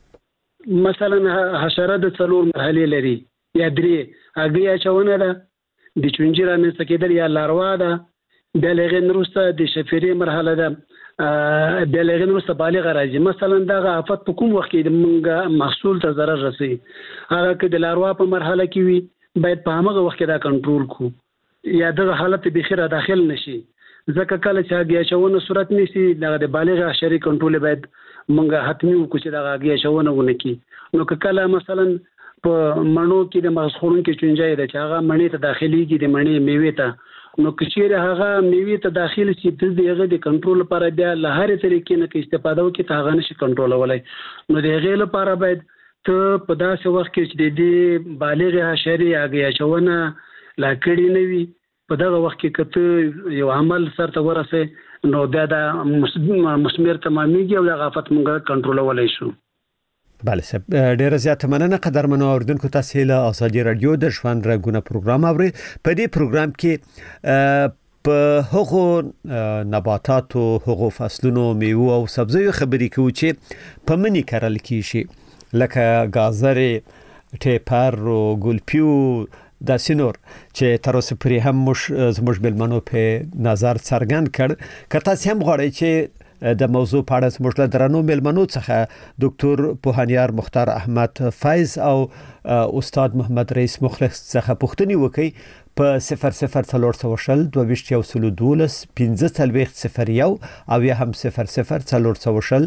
مثلا حشره د څلور مرحلې لري یا درې هغه اچونه ده د چونجي رامنځته کېدل یا لاروا ده د لغې وروسته د شفیرې مرحله ده د لغې وروسته بالغ راځي. مثلا دغه آفت په کوم وخت کې د منګه محصول ته ضرر رسي هغه کې د لاروا په مرحله کې وي باید په هغه وخت کې دا کنټرول کو یا دغه حالت به خیره داخل نشي ځکه کله چې هغه شونه صورت نشي د بالغ حشري کنټرول باید مونږه حتمي وکړو چې دا هغه شونه ونه کی. نو کله مثلا په مڼو کې د مغز خورونکو چونجای ده چې هغه مڼې ته داخليږي د مڼې میوه ته نو کچېره هغه میوه ته داخل شي د دغه د کنټرول لپاره بیا له هر طریقې نه استفاده وکړي ته هغه نشي کنټرولولای. نو د هغه لپاره باید ته په داسې وخت کې چې د بالغ حشري هغه شونه لا کړی نه وي په دغه وخت کې کته یو عمل سره ورسه نو دا د مسمر تماميږي او د آفت موږ کنټرولولای شو. بله صاحب ډیره زیاته مننه قدرمنو اوریدونکو تاسو له ازادي رادیو د ژوند رنګونه پروګرام اوري. په دې پروګرام کې په هغو نباتاتو هغو فصلونو میوه او سبزیو خبرې کوو چې په منی کرل کیږي لکه گازرې ټیپر او ګلپیو د سينور چې تر اوسه پرې هم زموږ بلمنو په نظر څرګند کړ. که تاسو هم غواړئ چې د موضوع په اړه زموږ له درنو ملمنو څخه ډاکټر پوهانیار مختار احمد فایز او استاد محمد رئیس مخلص څخه پوښتنه وکړي په 0040 2212 1501 او یا هم 0040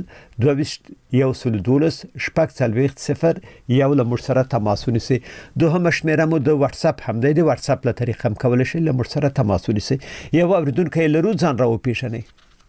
2212 شپږ یو له موږ سره تماس ونیسئ. دوهم شمیره مو د واتس اپ هم دی د واتس اپ له طریقې هم کولای شئ له موږ سره تماس ونیسئ. یو اوریدونکو لرو ځان راو پیژنئ.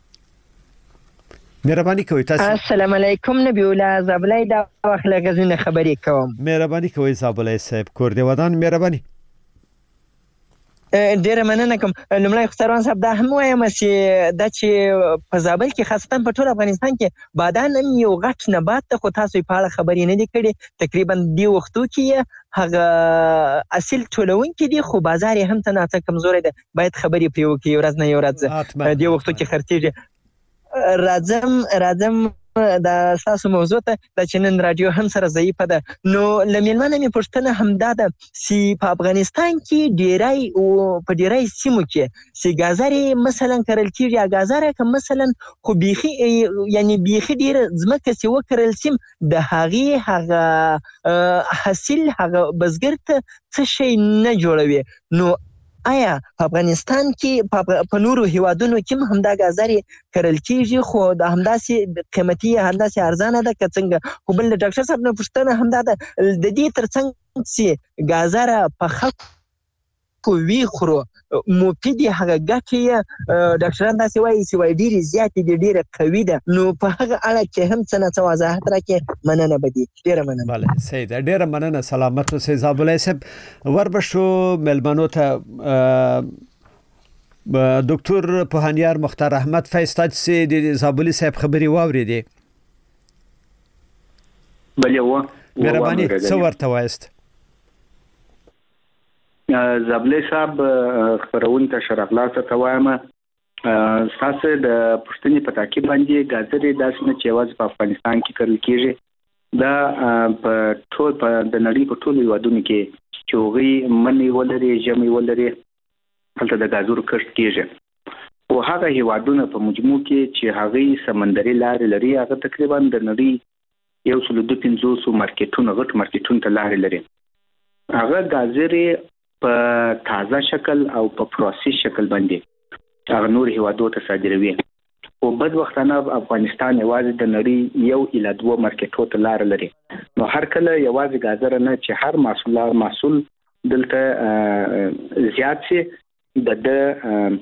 مهرباني کوئ تاسو. السلام علیکم نبی الله زابلای دا واخله غزنه خبرې کوم. مهرباني کوئ زابلای صاحب کور دی ودان. مهرباني ډیره مننه کوم. لومړی خسروان صاحب دا هم وایم چې دا چې په زابل کې خاصتا په ټول افغانستان کې بادام یو غټ نبات ده، خو تاسو په اړه خبرې نه دي کړې. تقریبا دی وختو کې هغه اصل ټولونکي دي، خو بازار یې هم ته نه کمزوري ده. باید خبرې پرې وکړي، یو ورځ نه یو ورځ دی وختو کې خرڅېږي. راځم دا تاسو موضوع ته چې نن رادیو هم سره ضعیفه ده. نو له میلمانه مې پوښتنه همدا ده چې په افغانستان کې ډیری او په ډیری سیمو کې چې ګازرې مثلا کرل کېږي، ګازره که مثلا خو بیخي یعنی بیخي ډېره ځمکه چې وکرل سیم د هغې حاصل هغه بزګر ته څه شی نه جوړوي. نو آیا په افغانستان کې په نورو هیوادونو کې هم همدا ګازرې کرل کېږي، خو د همداسې قیمتي همداسې ارزانه ده که څنګه؟ خو بل د ډاکټر صاحب نه پوښتنه همدا ده د دې ترڅنګ چې ګازره پخه وي خورو مفیدې هغه ګټې یې ډاکټران داسې وایي چې وایي ډېرې زیاتې دي، ډېره قوي ده. نو په هغه اړه کې هم څه نه څه وضاحت راکړې، مننه به دي. ډېره مننه. بله صحیح ده، ډېره مننه. سلامت اوسئ زابلي صاحب. وربشو ملمنو ته دکتور پوهنیار مختار احمد فیض تاج سي د زابلي صاحب خبري واوریدي. بله و مهرباني څه ورته وایست؟ زابلي صاحب خبرون ته شرفلاسه توایم. تاسو د پښتني په تعقیب باندې ګازرې داسې نه چې یوازې په افغانستان کې کرل کېږي، دا په ټول د نړۍ په ټولو هیوادونو کې چې هغوی منی ولري ژمی ولري هلته د ګازرو کښت کېږي. او هغه هیوادونه په مجموع کې چې هغوی سمندري لارې لري هغه تقریبا د نړۍ 152 مارکیټونه غټ مارکیټونه ته لارې لري. هغه ګازرې په تازه شکل او په پروسس شکل باندې هغه نور هیوادو ته صادروي. او بد وختانه افغانستان یوازې د نړۍ 1 الی 2 مارکیټو ته لار لري. نو هر کله یوازې ګازر نه چې هر محصول دلته زیات شي دغه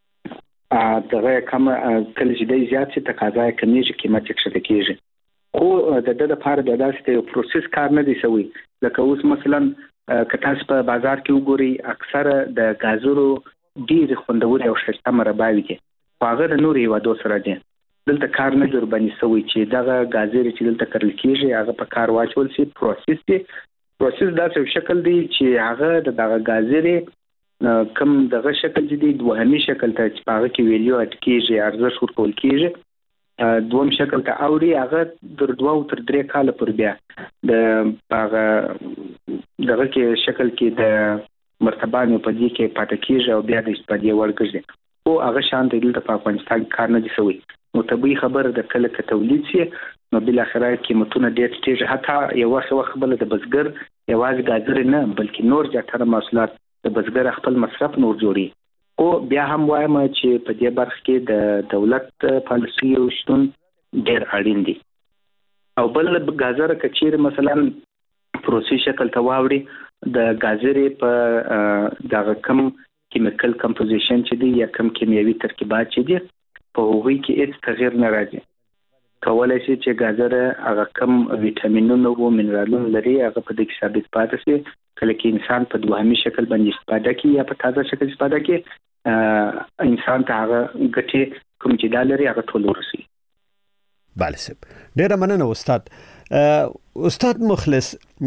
کم کله چې د زیات شي تقاضا کمیږي، قیمت یې کښته کېږي. خو د لپاره د داسې یو پروسس کار نه دی شوی. لکه اوس مثلا که تاسو په بازار کې وګورئ اکثره د ګازرو ډېرې خوندورې او ښایسته مرباوې دي، خو هغه د نورو هیوادو سره دي. دلته کار نه در باندې شوی چې دغه ګازرې چې دلته کرل کېږي هغه په کار واچول شي، پروسس دي. پروسس داسې یو شکل دی چې هغه دغه ګازرې کم دغه شکل دی دوهمي شکل ته چې هغه کې ویلیو اډ کېږي، ارزښت ورکول کېږي. دوم شکل ته اوړي هغه در 2 تر 3 کال پر بیا د هغه دغه کې شکل کې د مرتبانو په دې کې پاتې کېږي او بیا د استفادې وړ ګرځي. او هغه شان د دلته په افغانستان کار نه دی شوی. نو طبيعي خبره د کله ک تولید شي نو بل اخره قیمتونه ډېر ټیټ، حتی یو وخت بل د بزګر یوازې ګازر نه بلکې نور جاتره محصولات د بزګر خپل مصرف نور جوړي. او بیا هم وایم چې په دې برخه کې د دولت پالیسي او شتون ډېر اړین دي. او بل ګازر کچیر مثلا پروسس شکل ته واوړي د ګازرې په دغه کم کیمیکل کمپوزیشن چې دی یا کم کیمیاوي ترکیبات چې دي په هغوی کې هیڅ تغیر نه راځي. کولای شي چې ګازر هغه کم ویټامینونه او منرالونه لري هغه په دې کې ثابت پاتې شي. کله چې انسان په دوهمي شکل باندې استفاده کوي یا په تازه شکل استفاده کوي انسان ته هغه ګټې کوم چې دا لري هغه ټول ورسي. بله صاحب ډېره مننه استاد مخلص.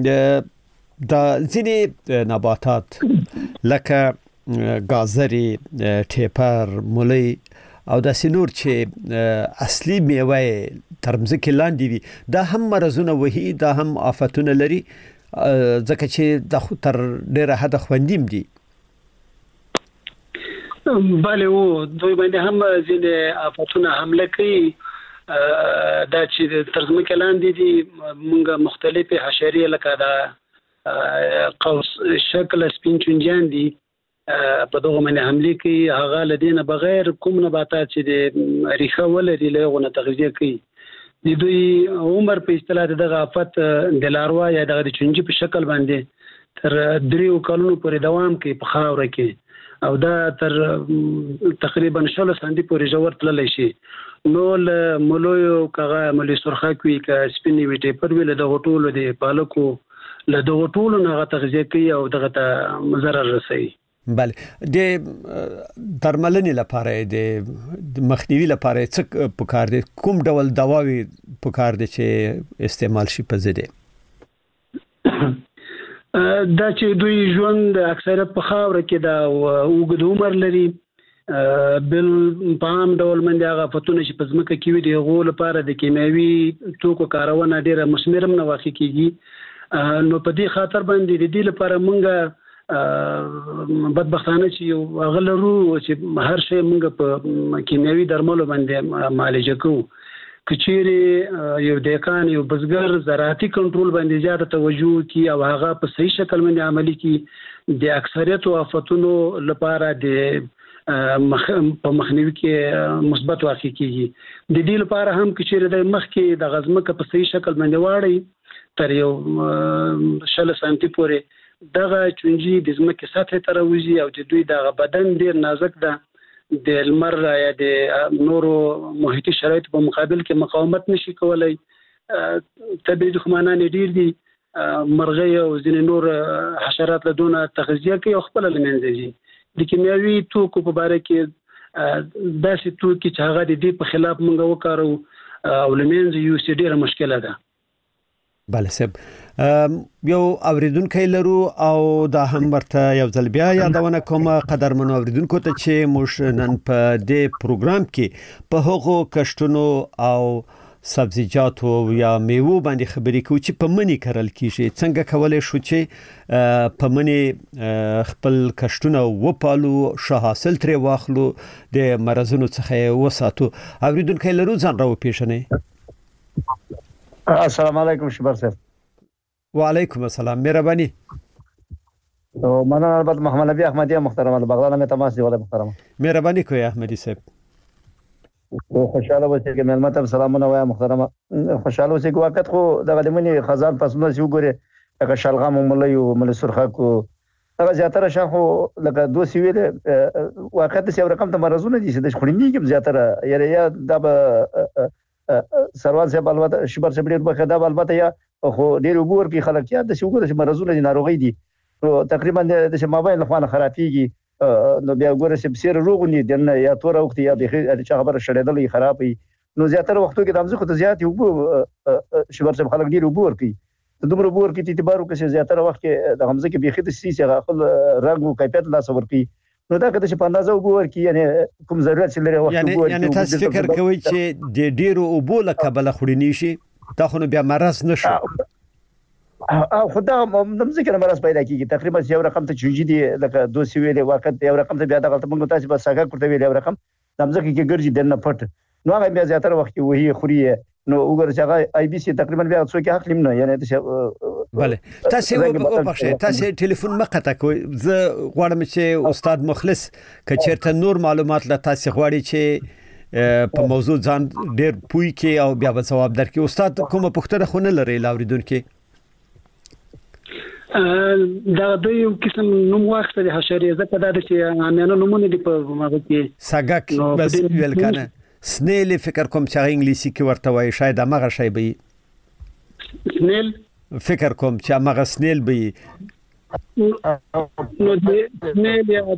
د ځینې نباتات لکه ګازرې، ټیپر، مولی او داسې نور چې اصلي میوه تر مځکې لاندې وي دا هم مرضونه وهي، دا هم آفتونه لري ځکه چې د خو تر ډېره حده خوندیم دي. بله و دوی باندې هم ځینې آفتونه حمله کوي. دا چې تر ځمکې لاندې دي موږ مختلفې حشرې لکه د قوس شکل سپین چونجیان دي په دغه باندې حمله کوي. هغه له دې نه بغیر کوم نباتات چې د ریښه ولري له هغو نه تغذیه کوي. د دوی عمر په اصطلاح دغه آفت د لاروا یا دغه د چونجي په شکل باندې تر 3 کلونو پورې دوام کوي په خاوره کې، او دا تر تقریبا 16 سانتي پورې ژور تللی شي. نو له ملویو کغه ملي سرخه کوي که سپینې وي ټیپر وي له دغه ټولو د پالکو له دغه ټولو نه هغه تغذیه کوي او دغه ته ضرر رسوي. بله د درملنې لپاره د مخنیوي لپاره څه پکار دي کوم ډول دواوی پکار دي چې استعمال شي په زده دا چې دوی ژوند اکثریت په خاور کې دا اوږد عمر لري بل په عام ډول باندې هغه فتونه چې په ځمکه کې وي د هغو لپاره د کیمیاوي توکو کارونه ډیره مثمره نه واقع کیږي نو په دې خاطر باندې د دې لپاره مونږه بدبختانه چې یو هغه لرو چې هر شی مونږ په کیمیاوي درملو باندې معالجه کوو کچېره یو دیکان یو بزګر زراعتي کنټرول باندې زیاته توجه کوي او هغه په صحیح شکل باندې عملي کوي د اکثریت آفتونو لپاره د په مخنیوي کې مثبت واقع کیږي د دې لپاره هم کچېره د مخ کې د غزمکه په صحیح شکل باندې واړی تر یو 60 سانتي پورې دغه چونجي د ځمکې سطح ته راوځي او د دوی د بدن ډیر نازک ده د لمر یا د نورو محیطي شرایطو په مقابل کې مقاومت نشي کولای طبيعي دښمنان ډیر دي مرغۍ او ځینې نور حشرات له دونه تغذیه کوي او خپل لمنځي د کیمیاوي توکو په اړه کې داسې توکي چې هغه د دې په خلاف موږ وکړو او لمنځي یو څه ډیره مشکله ده بله سب یو اوریدونکو لرو او دا هم ورته یو ځل بیا یادونه کوم قدرمنو اوریدونکو ته چې موږ نن په دې پروګرام کې په هغو کښتونو او سبزیجاتو یا میوو باندې خبرې کوو چې په منی کرل کیږي څنګه کولای شو چې په منی خپل کښتونه وپالو ښه حاصل ترې واخلو د مرزونو څخه وساتو اوریدونکو لرو ځان راو پیژنې السلام علیکم شبر صاحب وعلیکم السلام مهرباني مننه البته محمد نبی احمدی محترم بغداد میں تماس دی ولا محترم مهرباني کوي احمدی صاحب خوشاله اوسئ چې ملمت سلامونه وایم محترمه خوشاله اوسئ وخت خو دغه د منی خزان پسونه سی وګوره هغه شلغم ملي او مل سرخه کو هغه زیاتره شاخو لکه دوه سی ویل وخت سی رقم ته مرزونه دي چې د خړنی کې زیاتره یا د سروان صاحب البته شبر صاحب ډیر بخدا البته یا خو ډیر وګور کې خلک یا د وګور چې مرزونه دي ناروغي دي تقریبا د موبایل خو نه خرابيږي نو بیا ګوره چې بسیر روغنی دنه یا تور وخت یا به چې خبره شړېدلې خرابې نو زیاتره وختو کې د امزه خو ته زیات یو شبر صاحب خلک ډیر وګور کوي د دومره وګور کې اعتبار وکړي زیاتره وخت کې د امزه کې به خې د سیسه خپل رنگ او کیفیت لا صبر کوي نو دا کده چې په اندازه وګور کې یعنی کوم ضرورت لري وخت وګور یعنی تاسو فکر کوئ چې د ډیرو اوبو لکه بل خوري شي دا خو بیا مرز نشو او خدا دمزه کې مرز پیدا کیږي تقریبا یو رقم ته چونجي دي لکه دوه سی ویلې وخت یو رقم ته بیا د غلط موږ تاسو په ساګه کوته ویلې یو رقم دمزه کې ګرځي دنه پټ نو هغه بیا زیاتره وخت وਹੀ خوري نو وګور چې هغه آی بي سي تقریبا بیا څو کې حق لمنه یعنی بله تاسو وبخښه تاسو ټلیفون مقطع کوئ زه غواړم چې استاد مخلص کچېرته نور معلومات لا تاسو غواړي چې په موضوع ځان ډېر پوي کې او بیا به ځواب درکړي استاد کومه پوښتنه خو نه لري لاوریدونکو دا د یو قسم نوم واخته د حشرې زکه دا چې عامانه نومونه دي په ماغه کې ساګک بس ویل کنه سنیل فکر کوم چې انګلیسي کې ورته وایي شاید هغه شی به سنیل فکر کوم چې هغه سنیل به نو د سنیل یا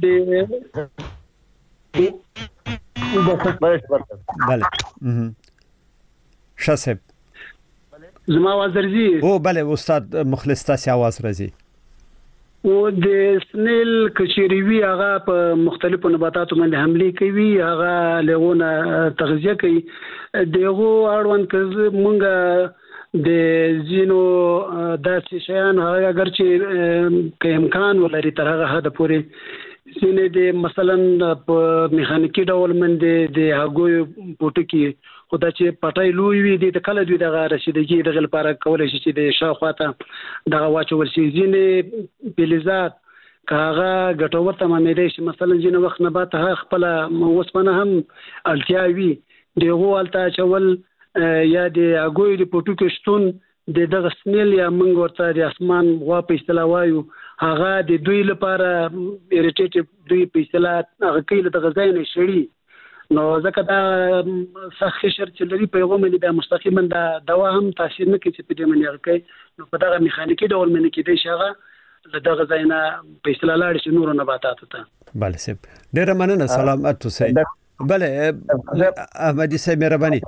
د بله شاسب زما आवाज راځي او بله استاد مخلص تاسو आवाज راځي او د سنیل کچریوي هغه په مختلفو نباتاتو باندې حمله کوي هغه لغونه تغذیه کوي دغه اړوند کز مونږه د زینو داسې شیان هغه اگر چې امکان ولري تر هغه حد پورې سینې د مثلا په میخانیکی ډول باندې د هغوی پټکی خدای چې پټای لوی وي د کله دوی دغه رسیدګي دغه لپاره کولای شي چې د شاوخواته دغه واچول شي ځینې فلزات کاغه ګټور تمامېدای شي مثلا ځینې وخت نه بعد خپل وسمنه هم التیاوي دغه الته چول یا د هغوی د پټکی شتون دغه سنیل یا منګ ورته د اسمان غوا په اصطلاح وایو هغه د دوی لپاره ایریټیټیو دوی په اصطلاح هغه کله د غذای نه شړي نو ځکه دا سخت شر چې لري په یوه باندې د مستقیما د دوا هم تاثیر نه کوي چې په دې باندې کوي نو په دغه میخانیکی ډول باندې کې د شغه دغه ځاینا په اصطلاح لاړ شي نور نباتات ته. بله سب ډیر مننه سلامت اوسئ. بله احمدي صاحب مهرباني.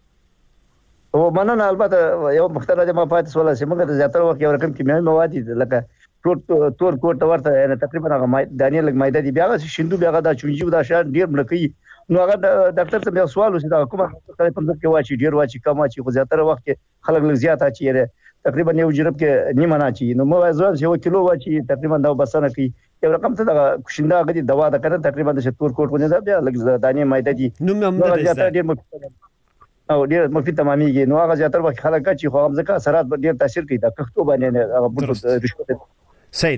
او مننه. البته یو مختلفه ما پاتې سوال چې موږ د زیاتره وخت یو رقم کیمیاوي مواد لکه تور کوټ ورته یعنی تقریبا هغه دانې لګ مایده دي بیا شیندو بیا دا چونجي دا شان ډیر ملکي نو هغه ډاکټر ته بیا سوال وسی دا کومه په پنځه کې واچي ډیر واچي کم واچي خو زیاتره وخت خلک لږ زیات اچي تقریبا یو جرب کې نیمه نه اچي نو مو ځوان چې 1 کیلو واچي تقریبا دا بسنه کوي یو رقم ته دا کوشنده غدي دوا دا کړه تقریبا د تور کوټ ونه دا بیا لږ دانې مایده دي نو هم زیاتره ډیر او ډیر مفید تماميږي نو هغه زیاتره وخت خلک چې خو هم ځکه اثرات ډیر تاثیر کوي دا کښتو باندې هغه رشوت سید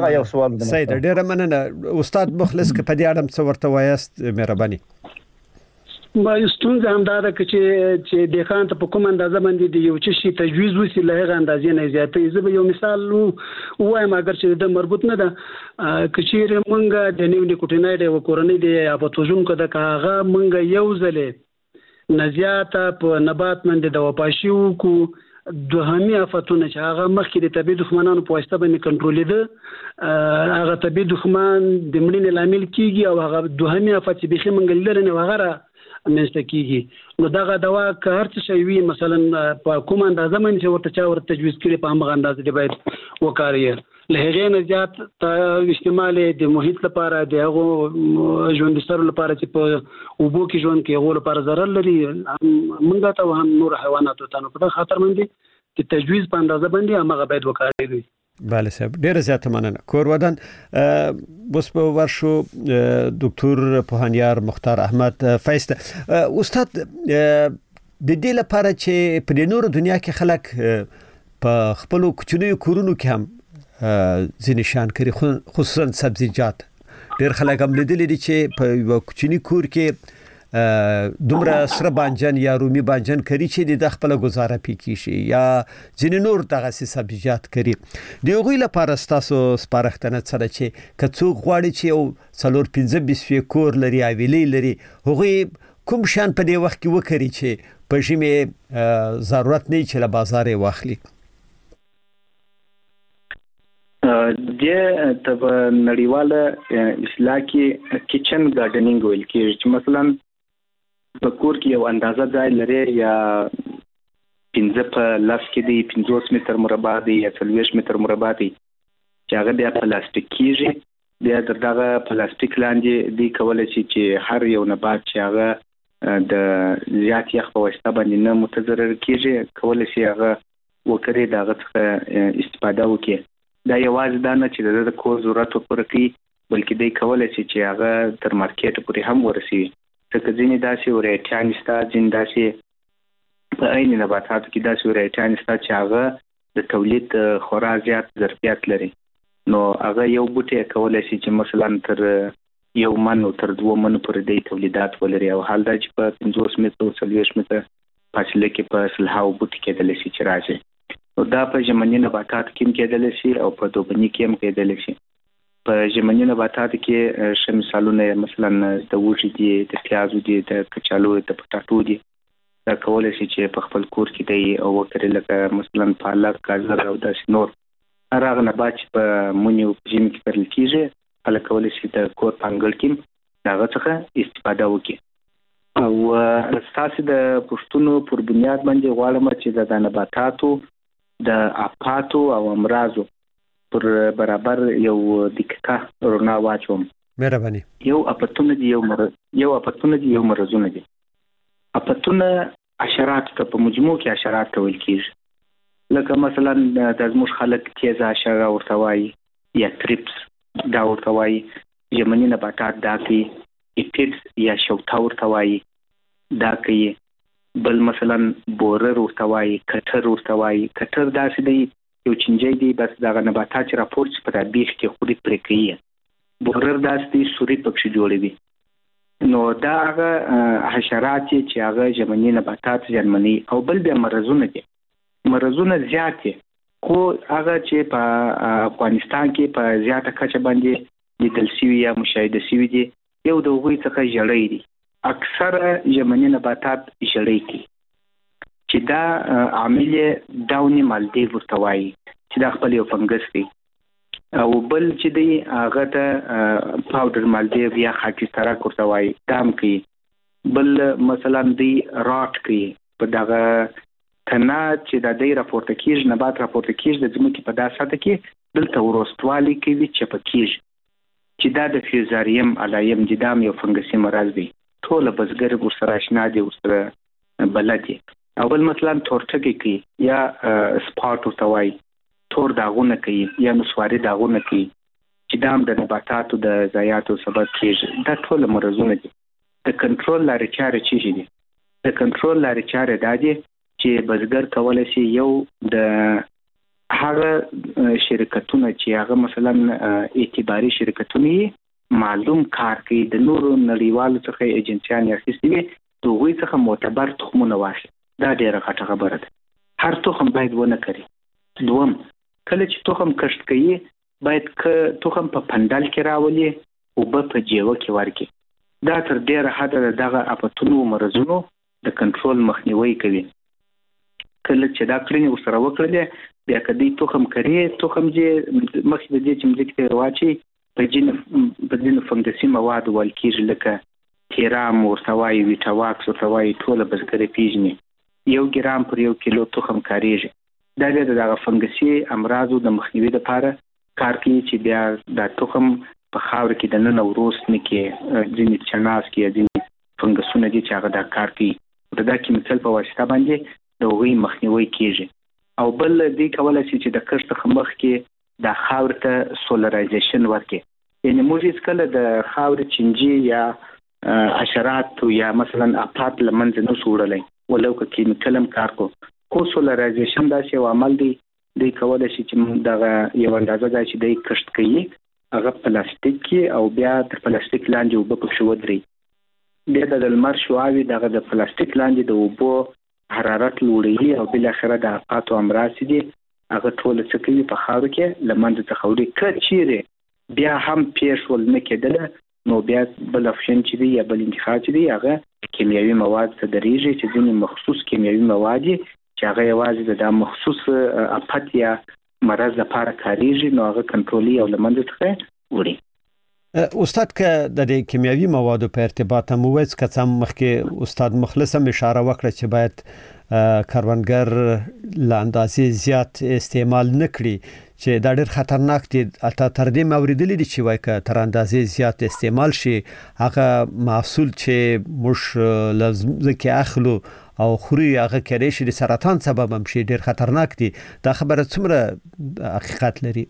ډیر مننه استاد مخلص ک په دې اړه څه ورته وایست مهرباني. ما ستونزه هم دا ده چې د خان ته په کوم اندازه باندې دی یو چې تجویز وسی له هغه اندازې نه زیاتې زه به یو مثال وایم اگر چې د مربوط نه ده کچیر مونږه د نیو نیکوټیناید او کورنۍ دی په توجون کده کاغه مونږه یو ځله نزیاته په نبات باندې د وپاشیو کو دوهمي آفتونه چې هغه مخکې د طبي دښمنانو په واسطه باندې کنټرول دي هغه طبي دښمن د مړینې لامل کیږي او هغه دوهمي آفت چې بخي منګل لري نه وغیرہ منځته کیږي نو دغه دوا که هر څه شي وي مثلا په کوم اندازه باندې ورته تجویز کړي په هغه اندازه دی باید وکړي له هغې نه زیات استعمال د محیط لپاره د هغو ژوند ستر لپاره چې په اوبو کې ژوند کې هغو لپاره ضرر لري موږ ته هم نور حیواناتو ته نو په خطر باندې چې تجویز په اندازه باندې هغه باید وکړي. بله صاحب ډیره زیاته مننه. کور ودان بس په ورشو دکتور پوهانیار مختار احمد فیست استاد د دې لپاره چې په نور دنیا کې خلک په خپل کوچنیو کورونو کې هم ځنشان کوي خصوصا سبزیجات ډیر خلک هم لیدل دي چې په یو کوچنی کور کې دومره سره بانجان یا رومي بانجان کری چې د خپل گزاره پکې شي یا ځینې نور دغه سبزیجات کری دی غوی لپاره تاسو سپارښتنه سره چې کڅو غواړي چې او څلور 15 کور لري اویلې لري هغه کوم شان په دې وخت کې وکړي چې په ژمه ضرورت نه چې له بازار واخلي. د نړیواله اصطلاح کې کچن ګارډنینګ ویل کېږي چې مثلا په کور کې یو اندازه ځای لري یا 15 په لاس کې دی 50 متر مربع دی یا 40 متر مربع دی چې هغه بیا پلاستیک کېږي بیا دغه پلاستیک لاندې دی کولای شي چې هر یو نبات چې هغه د زیات یخ په واسطه باندې نه متضرر کېږي کولای شي هغه وکړي دغه څخه استفاده وکړي. دا یوازې دا نه چې د کور ضرورت پوره کوي بلکې دی کولای شي چې هغه تر مارکیټ پورې هم ورسوي ځکه ځینې داسې ورایټیان شته ځینې داسې په عین نباتاتو کې داسې ورایټیان شته چې هغه د تولید خورا زیات ظرفیت لري نو هغه یو بوټی کولای شي چې مثلا تر یو من او تر 2 من پورې د تولیدات ولري او حال دا چې په 50 متر او 40 متر فاصله کې په سلهاو بوټي کېدل شي چې راځي نو دا په ژمنی نباتات کې کېدل شي او په دوبني کې هم کېدل شي. په ژمنی نباتات کې ش مثالونه مثلا د وښې دي د پیازو دي د کچالو د پټاټو دي دا کولای شي چې په خپل کور کې دی او وکړي لکه مثلا پالک گاجر او داس نور هغه نبات چې په مونیو جیم کې کرل کېږي هغه کولای شي د کور پنګل کې داغه څخه استفاده وکړي. او اساس د پښتونو پر بنیاد باندې غواړم چې د نباتاتو د افاتو او امراضو پر برابر یو دقیقه رونا واچوم. مهرباني. یو اپتونه دي یو مرزونه دي. اپتونه حشرات ته په مجموع کې حشرات ویل کېږي لکه مثلا د زموږ خلک تیز حشره ورته وایي یا تریپس دا ورته وایي ژمني نباتات دا کوي اپیډز یا شوکتا ورته وایي دا کوي بل مثلا بورر ورته وایي کټر ورته وایي کټر داسې دی یو چنجي دی بس دغه نباتات راپورټ په بیخ کې خوري پرې کوي بورر داسې دی سوري پکې جوړوي نو دا هغه حشرات چې هغه ژمني نباتات ځانمني او بل بیا مرزونه زیات خو هغه چې په افغانستان کې په زیاته کچه باندې لیدل شوي یا مشاهده شوي دي یو د هغوی څخه ژړی دي اکثره ژمني نباتات ژړی کوي چې دا عامل داوني مالډیو ورته وایي چې دا خپل یو فنګس دی او بل چې دی هغه ته پاوډر مالټې یا خاکی سره کوته وای دام کی بل مثلا دی راټ کی په دغه تنا چې د دې راپورته کیږي نبات راپورته کیږي د ځمکې په داساته کې دلته ورستوالي کوي چې پکېږي چې دا د فیوزاریم الایم جدام یو فنګسي مرض دی ټول بزګر ورسره آشنا دي ورسره بلد دي او بل مثلا تورټګي کوي یا سپاټ ورتوي تور داغونه کوي یا نسواري داغونه کوي چې دام د نباتاتو د ضایعاتو سبب کیږي دا ټول مرزونه دي د کنټرول لارې چارې چی دي د کنټرول لارې چارې دا دي چې بزګر کولای شي یو د هغه شرکتونه چې هغه مثلا اعتباري شرکتونه معلوم کار کوي د نورو نړیوالو څخه ایجنسیان اخیستي دي دوی څخه معتبر تخمونه واخلي دا ډیره غټه خبره ده هر تخم باید ونه کړي دوم کله چې تخم کښت کوي باید تخم په پندل کې راولي او په جیوه کې ورکړي دا تر ډیره حد دغه اپتونو مرزونو د کنټرول مخنیوي کوي کله چې دا کړنی وسره وکړل بیا کدی تخم کړي تخم چې مخکې د دې چې مځکه راوچی په جن فنګسي مواد ولکیږي لکه تیرام ورتوای ویټاواکس ورتوای ټول بزګر پیژني 1 ګرام پر 1 کیلو تخم کاریږي دا د دغه فنګسي امراضو د مخنیوي لپاره کار کوي چې بیا د تخم په خاور کې د نن وروس نه کې ځینې چناس کې ځینې فنګسونه دي چې هغه دا کار کوي دا کیمیکل په واسطه باندې د وی مخنیوي کیږي او بل دې کولای شي چې د کښت مخ کې د خاور ته سولرایزیشن ورکړي یعنی موږ کله د خاور چنجي یا حشرات یا مثلا اپات لمنځ نه سوړلې ولو که کیمیکلم کار کو سولرایزیشن دا شی عمل دی د کولای شي چې دغه یو اندازه دا چې د کښت کوي هغه پلاستیک کې او بیا د پلاستیک لاندې وب په شو دري بیا د لمر شواوي دغه د پلاستیک لاندې د وبو حرارت لوړي او بل اخره د اپات امراض دي هغه ټول څه کوي په خاور کې لمنځ ته خوري کچيره بیا هم پیښول نه کېدل نو بیا بل افشن چې دی یا بل انتخاب چې دی هغه کیمیاوي مواد ته درېږي چې ځینې مخصوص کیمیاوي مواد چې هغه یوازې د مخصوص اپات یا مرض لپاره کاریږي نو هغه کنټرولي او لمنځ ته وړي استاد که د کیمیاوي موادو په ارتباط مو وایي چې څم مخکې استاد مخلص هم اشاره وکړه چې باید کروندګر لاندازې زیات استعمال نکړي چې دا ډېر خطرناک دي اته تر دې موریدلې دي چې وایي که تر اندازې زیات استعمال شي هغه محصول چې موږ لازم کې اخلو او خوري هغه کېدای شي د سرطان سبب هم شي ډېر خطرناک دي دا خبره څومره حقیقت لري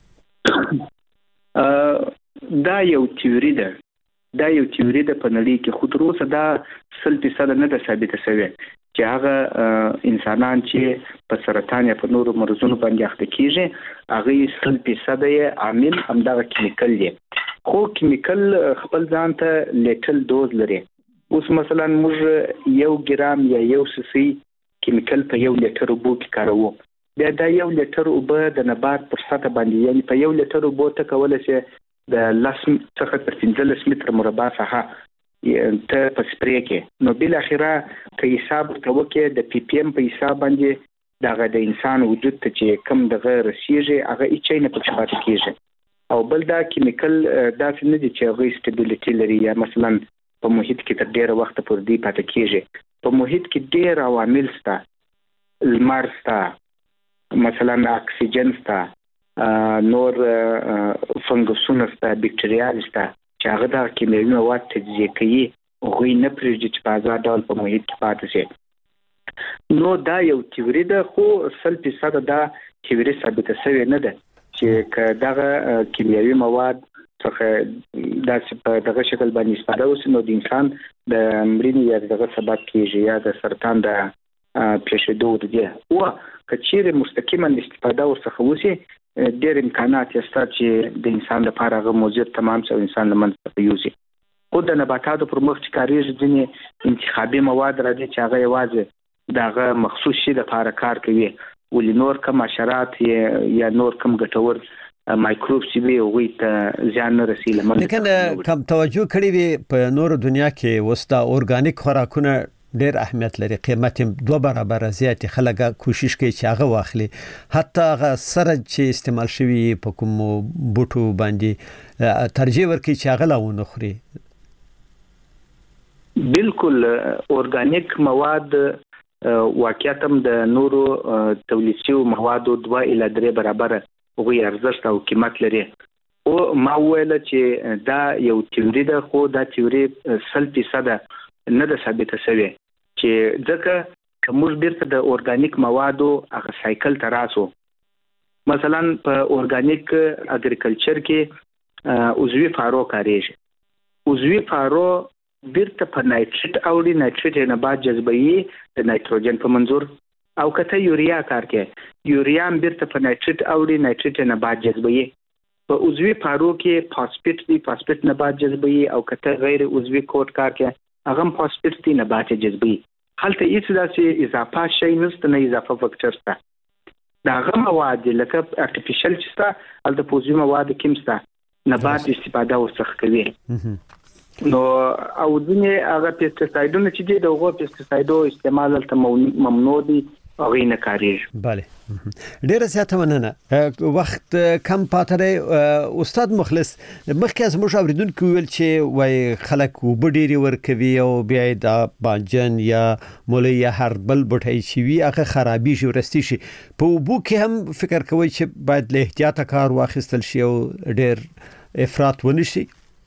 دا یو تیوري ده په نړۍ کې خو دروسه دا 100% نه ده ثابته شوی چې هغه انسانان چې په سرطان یا په نورو مرزونو باندې اخته کیږي هغه 100% یې عامل همدغه کیمیکل دی خو کیمیکل خپل ځان ته لیټل دوز لري اوس مثلا موږ 1 ګرام یا 1 سي کیمیکل په 1 لیټر اوبو کې کاروو بیا دا 1 لیټر اوبه د نبات پر سطح باندې یعنی په 1 لیټر اوبو ته کولای شي د لسم څخه تر 15 متر مربع څخه ته په سپری کې نو بل اخره که حساب توکي د پی پی ام په حساب باندې دغه د انسان وجود ته چې کم دغه رسیږي هغه هیڅ نه پکې پاتې کیږي او بل دا کیمیکل داسې نه دي چې هغه سټیبیلیټي لري یا مثلا په محیط کې تر ډیره وخت پورې دی پاتې کیږي په محیط کې ډیر عوامل شته لمر شته مثلا اکسیجن شته نور فنګسونه شته بکټریال شته چې هغه د کیمیاوي مواد تجزیه کوي او غوی نه پرېږدي چې په آزاد ډول په محیط کې پاتې شي نو دا یو تیوري ده خو 100% دا تیوري ثابته شوې نه ده چې دغه کیمیاوي مواد څخه داسې په دغه شکل باندې استفاده وشي نو د انسان د مړینې یا دغه سبب کیږي یا د سرطان د پیښېدو دی او کچېره مستقیما استفاده ورڅخه وشي ډېر امکانات شته چې د انسان لپاره هغه موجود تمام څو انسان لمنځه یوسي خو د نباتاتو پر مخ چې کاریږي ځینې انتخابي مواد راځي چې هغه یوازې دغه مخصوص شي د لپاره کار کوي ولې نور کم حشرات یا نور کم ګټور مایکروب چې وي هغوی ته زیان نه رسي لیکن کم توجه کړی وي په نورو دنیا کې وستا اورګانیک خوراکونه ډېر اهمیت لري، قیمت 2 برابر زیات. خلک کوشش کوي چې هغه واخلي، حتی هغه سره چې استعمال شوی په کوم بوټو باندې ترجیح ورکړي چې هغه لاونه خوري. بالکل اورګانیک مواد واقعیتم د نورو تولیدي موادو 2 إلى 3 برابر وګړي ارزښت او قیمت لري. او ما ویل چې دا یو تیوري ده، خو دا تیوري 100% نه ده ثابته شوې، چې ځکه موږ بیرته د اورګانیک موادو هغه سایکل ته راسو. مثلا په اورګانیک اګریکلچر کې عضوي فارو کاریږي. عضوي فارو بیرته په نایټریټ اوړي، نایټریټ نه بعد جذبوي د نایتروجن په منظور، او کته یوریا کار کوي، یوریا بیرته په نایټریټ اوړي، نایټریټ نه بعد جذبوي. په عضوي فارو کې فاسفیټ دی، فاسفیټ نه بعد جذبوي، او کته غیر عضوي کوټ کار کوي، هغه فاسفیټ دی نه بعد جذبوي. هلته هیڅ داسې اضافه شي نشته، نه اضافه فاکټور شته. دا هغه مواد لکه ارتفیشل چې شته، هلته په عضوي مواد کې شته، نه بعد استفاده ورڅخه کوي. نو او ځینې هغه پیسټیسایډونه چې دي، دغه پیسټیسایډو استعمال ته ممنوع دي، هغه نه کاریږي. بله، ډیره زیاته مننه. وخت کم پاتره. استاد مخلص، مخکې از موږ اوریدونکو ویل چې وای خلک وبډيري ورکوي او بیا د بانجن یا مولی یا هر بل بټای شي وی هغه خرابي شي ورستي شي. په وبو کې هم فکر کوي چې باید له احتیاط کار واخیستل شي او ډیر افراط ونشي.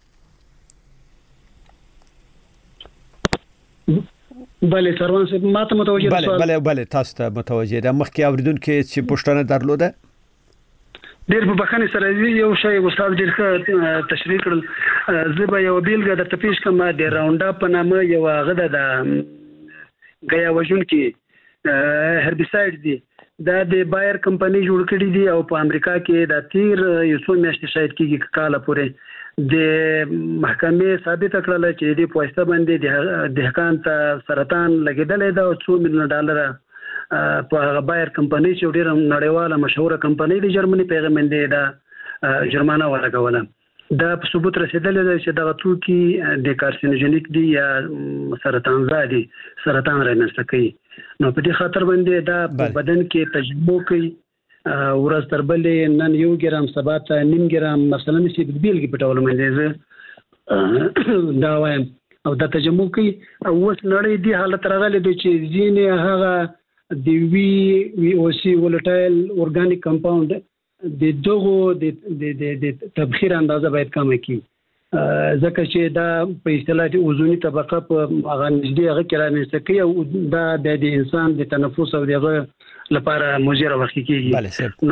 بله سروان صاحب ما ته متوجه ده. بله تاسو ته متوجه ده. مخکې اوریدونکو چې پوښتنه درلوده، ډېر په بخښنې سره یو شی استاد ډېر ښه تشریح کړل. زه به یو بیلګه درته پیش کړم. د راونډ اپ په نامه یو هغه د غیا وژونکي هربیسایډ دی، دا د بایر کمپنی جوړ کړی دی، او په امریکا کې د تیر یو څو میاشتې شاید کېږي کاله پورې د محکمې ثابت کړل چې د پوسټه باندې د دهقان ته سرطان لګیدل دا $2 مليون په بایر کمپنی چې ډیره نړیواله مشهوره کمپنی د جرمني په غمندې دا جرمانه ولګوله. دا په ثبوت رسیدل چې دغه توکي د کارسینوجنیک دي یا سرطان زادي، سرطان رامنځته کوي. نو په دې خاطر باندې دا په بدن کې تجربه کوي، ورځ تر بلې نن 1 ګرام سبا ته 1.5 ګرام مثلا چې بیلګې په ډول باندې دا وایم، او دا تجربه کوي. او اوس نړۍ دی حالت راغلی دی چې ځینې هغه د وی او سی ولټایل اورګانیک کمپاوند د دغه د تبخیر اندازه باید کم کړي، ځکه چې دا په اصطلاح د اوزونی طبقه په هغه نږدې هغه کې رامنځته کوي، او دا د انسان د تنفس او دغه لپاره مضر وخت کېږي.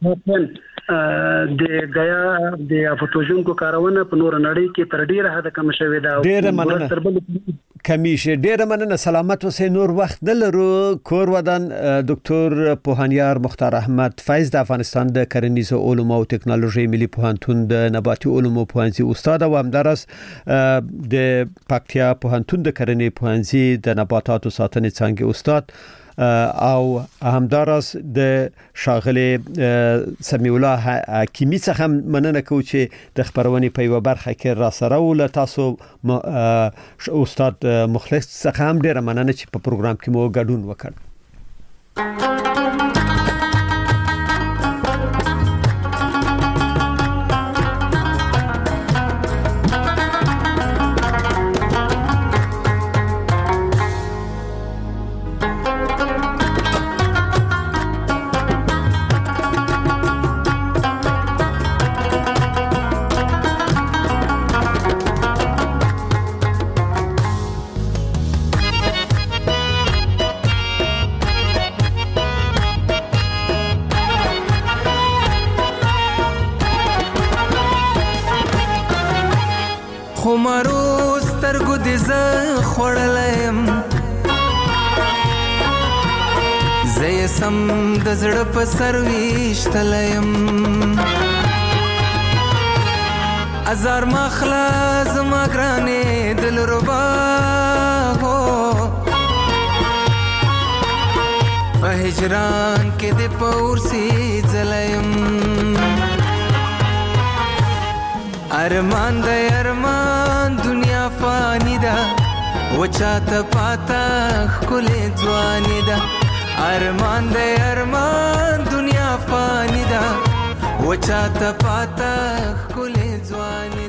نو د غیا د افوتوژونکو کارونه په نور نړۍ کې تر ډیره حد کم شوې ده. ډیره مننه کمیشه، ډیره مننه. سلامت اوسئ. نور وخت دلرو. کور ودان دکتور پوهانیار مختار احمد فیض د افغانستان د کرنیزو علومو او ټکنالوژي ملي پوهنتون د نباتي علومو پوهنځي استاد، او همدارس د پکتیا پوهنتون د کرنې پوهنځي د نباتاتو ساتنې څانګې استاد، او همدارس د شاغله سمیع الله حکیمی څخه مننه کوم چې د خبرونې په یو برخه کې را سره ول. تاسو استاد مخلص څخه هم ډیره مننه چې په پروګرام کې مو ګډون وکړ. سم د زړه په سر ویشتلیم ازار مخلا زما ګرانې دل ربا هو په هجران کې د پورسي زلیم ارمان د ارمان دنیا فانی ده وچاته پاتا خلې ځواني ده ارمان دې ارمان دنیا فاني ده وچاته پاتا خلې ځواني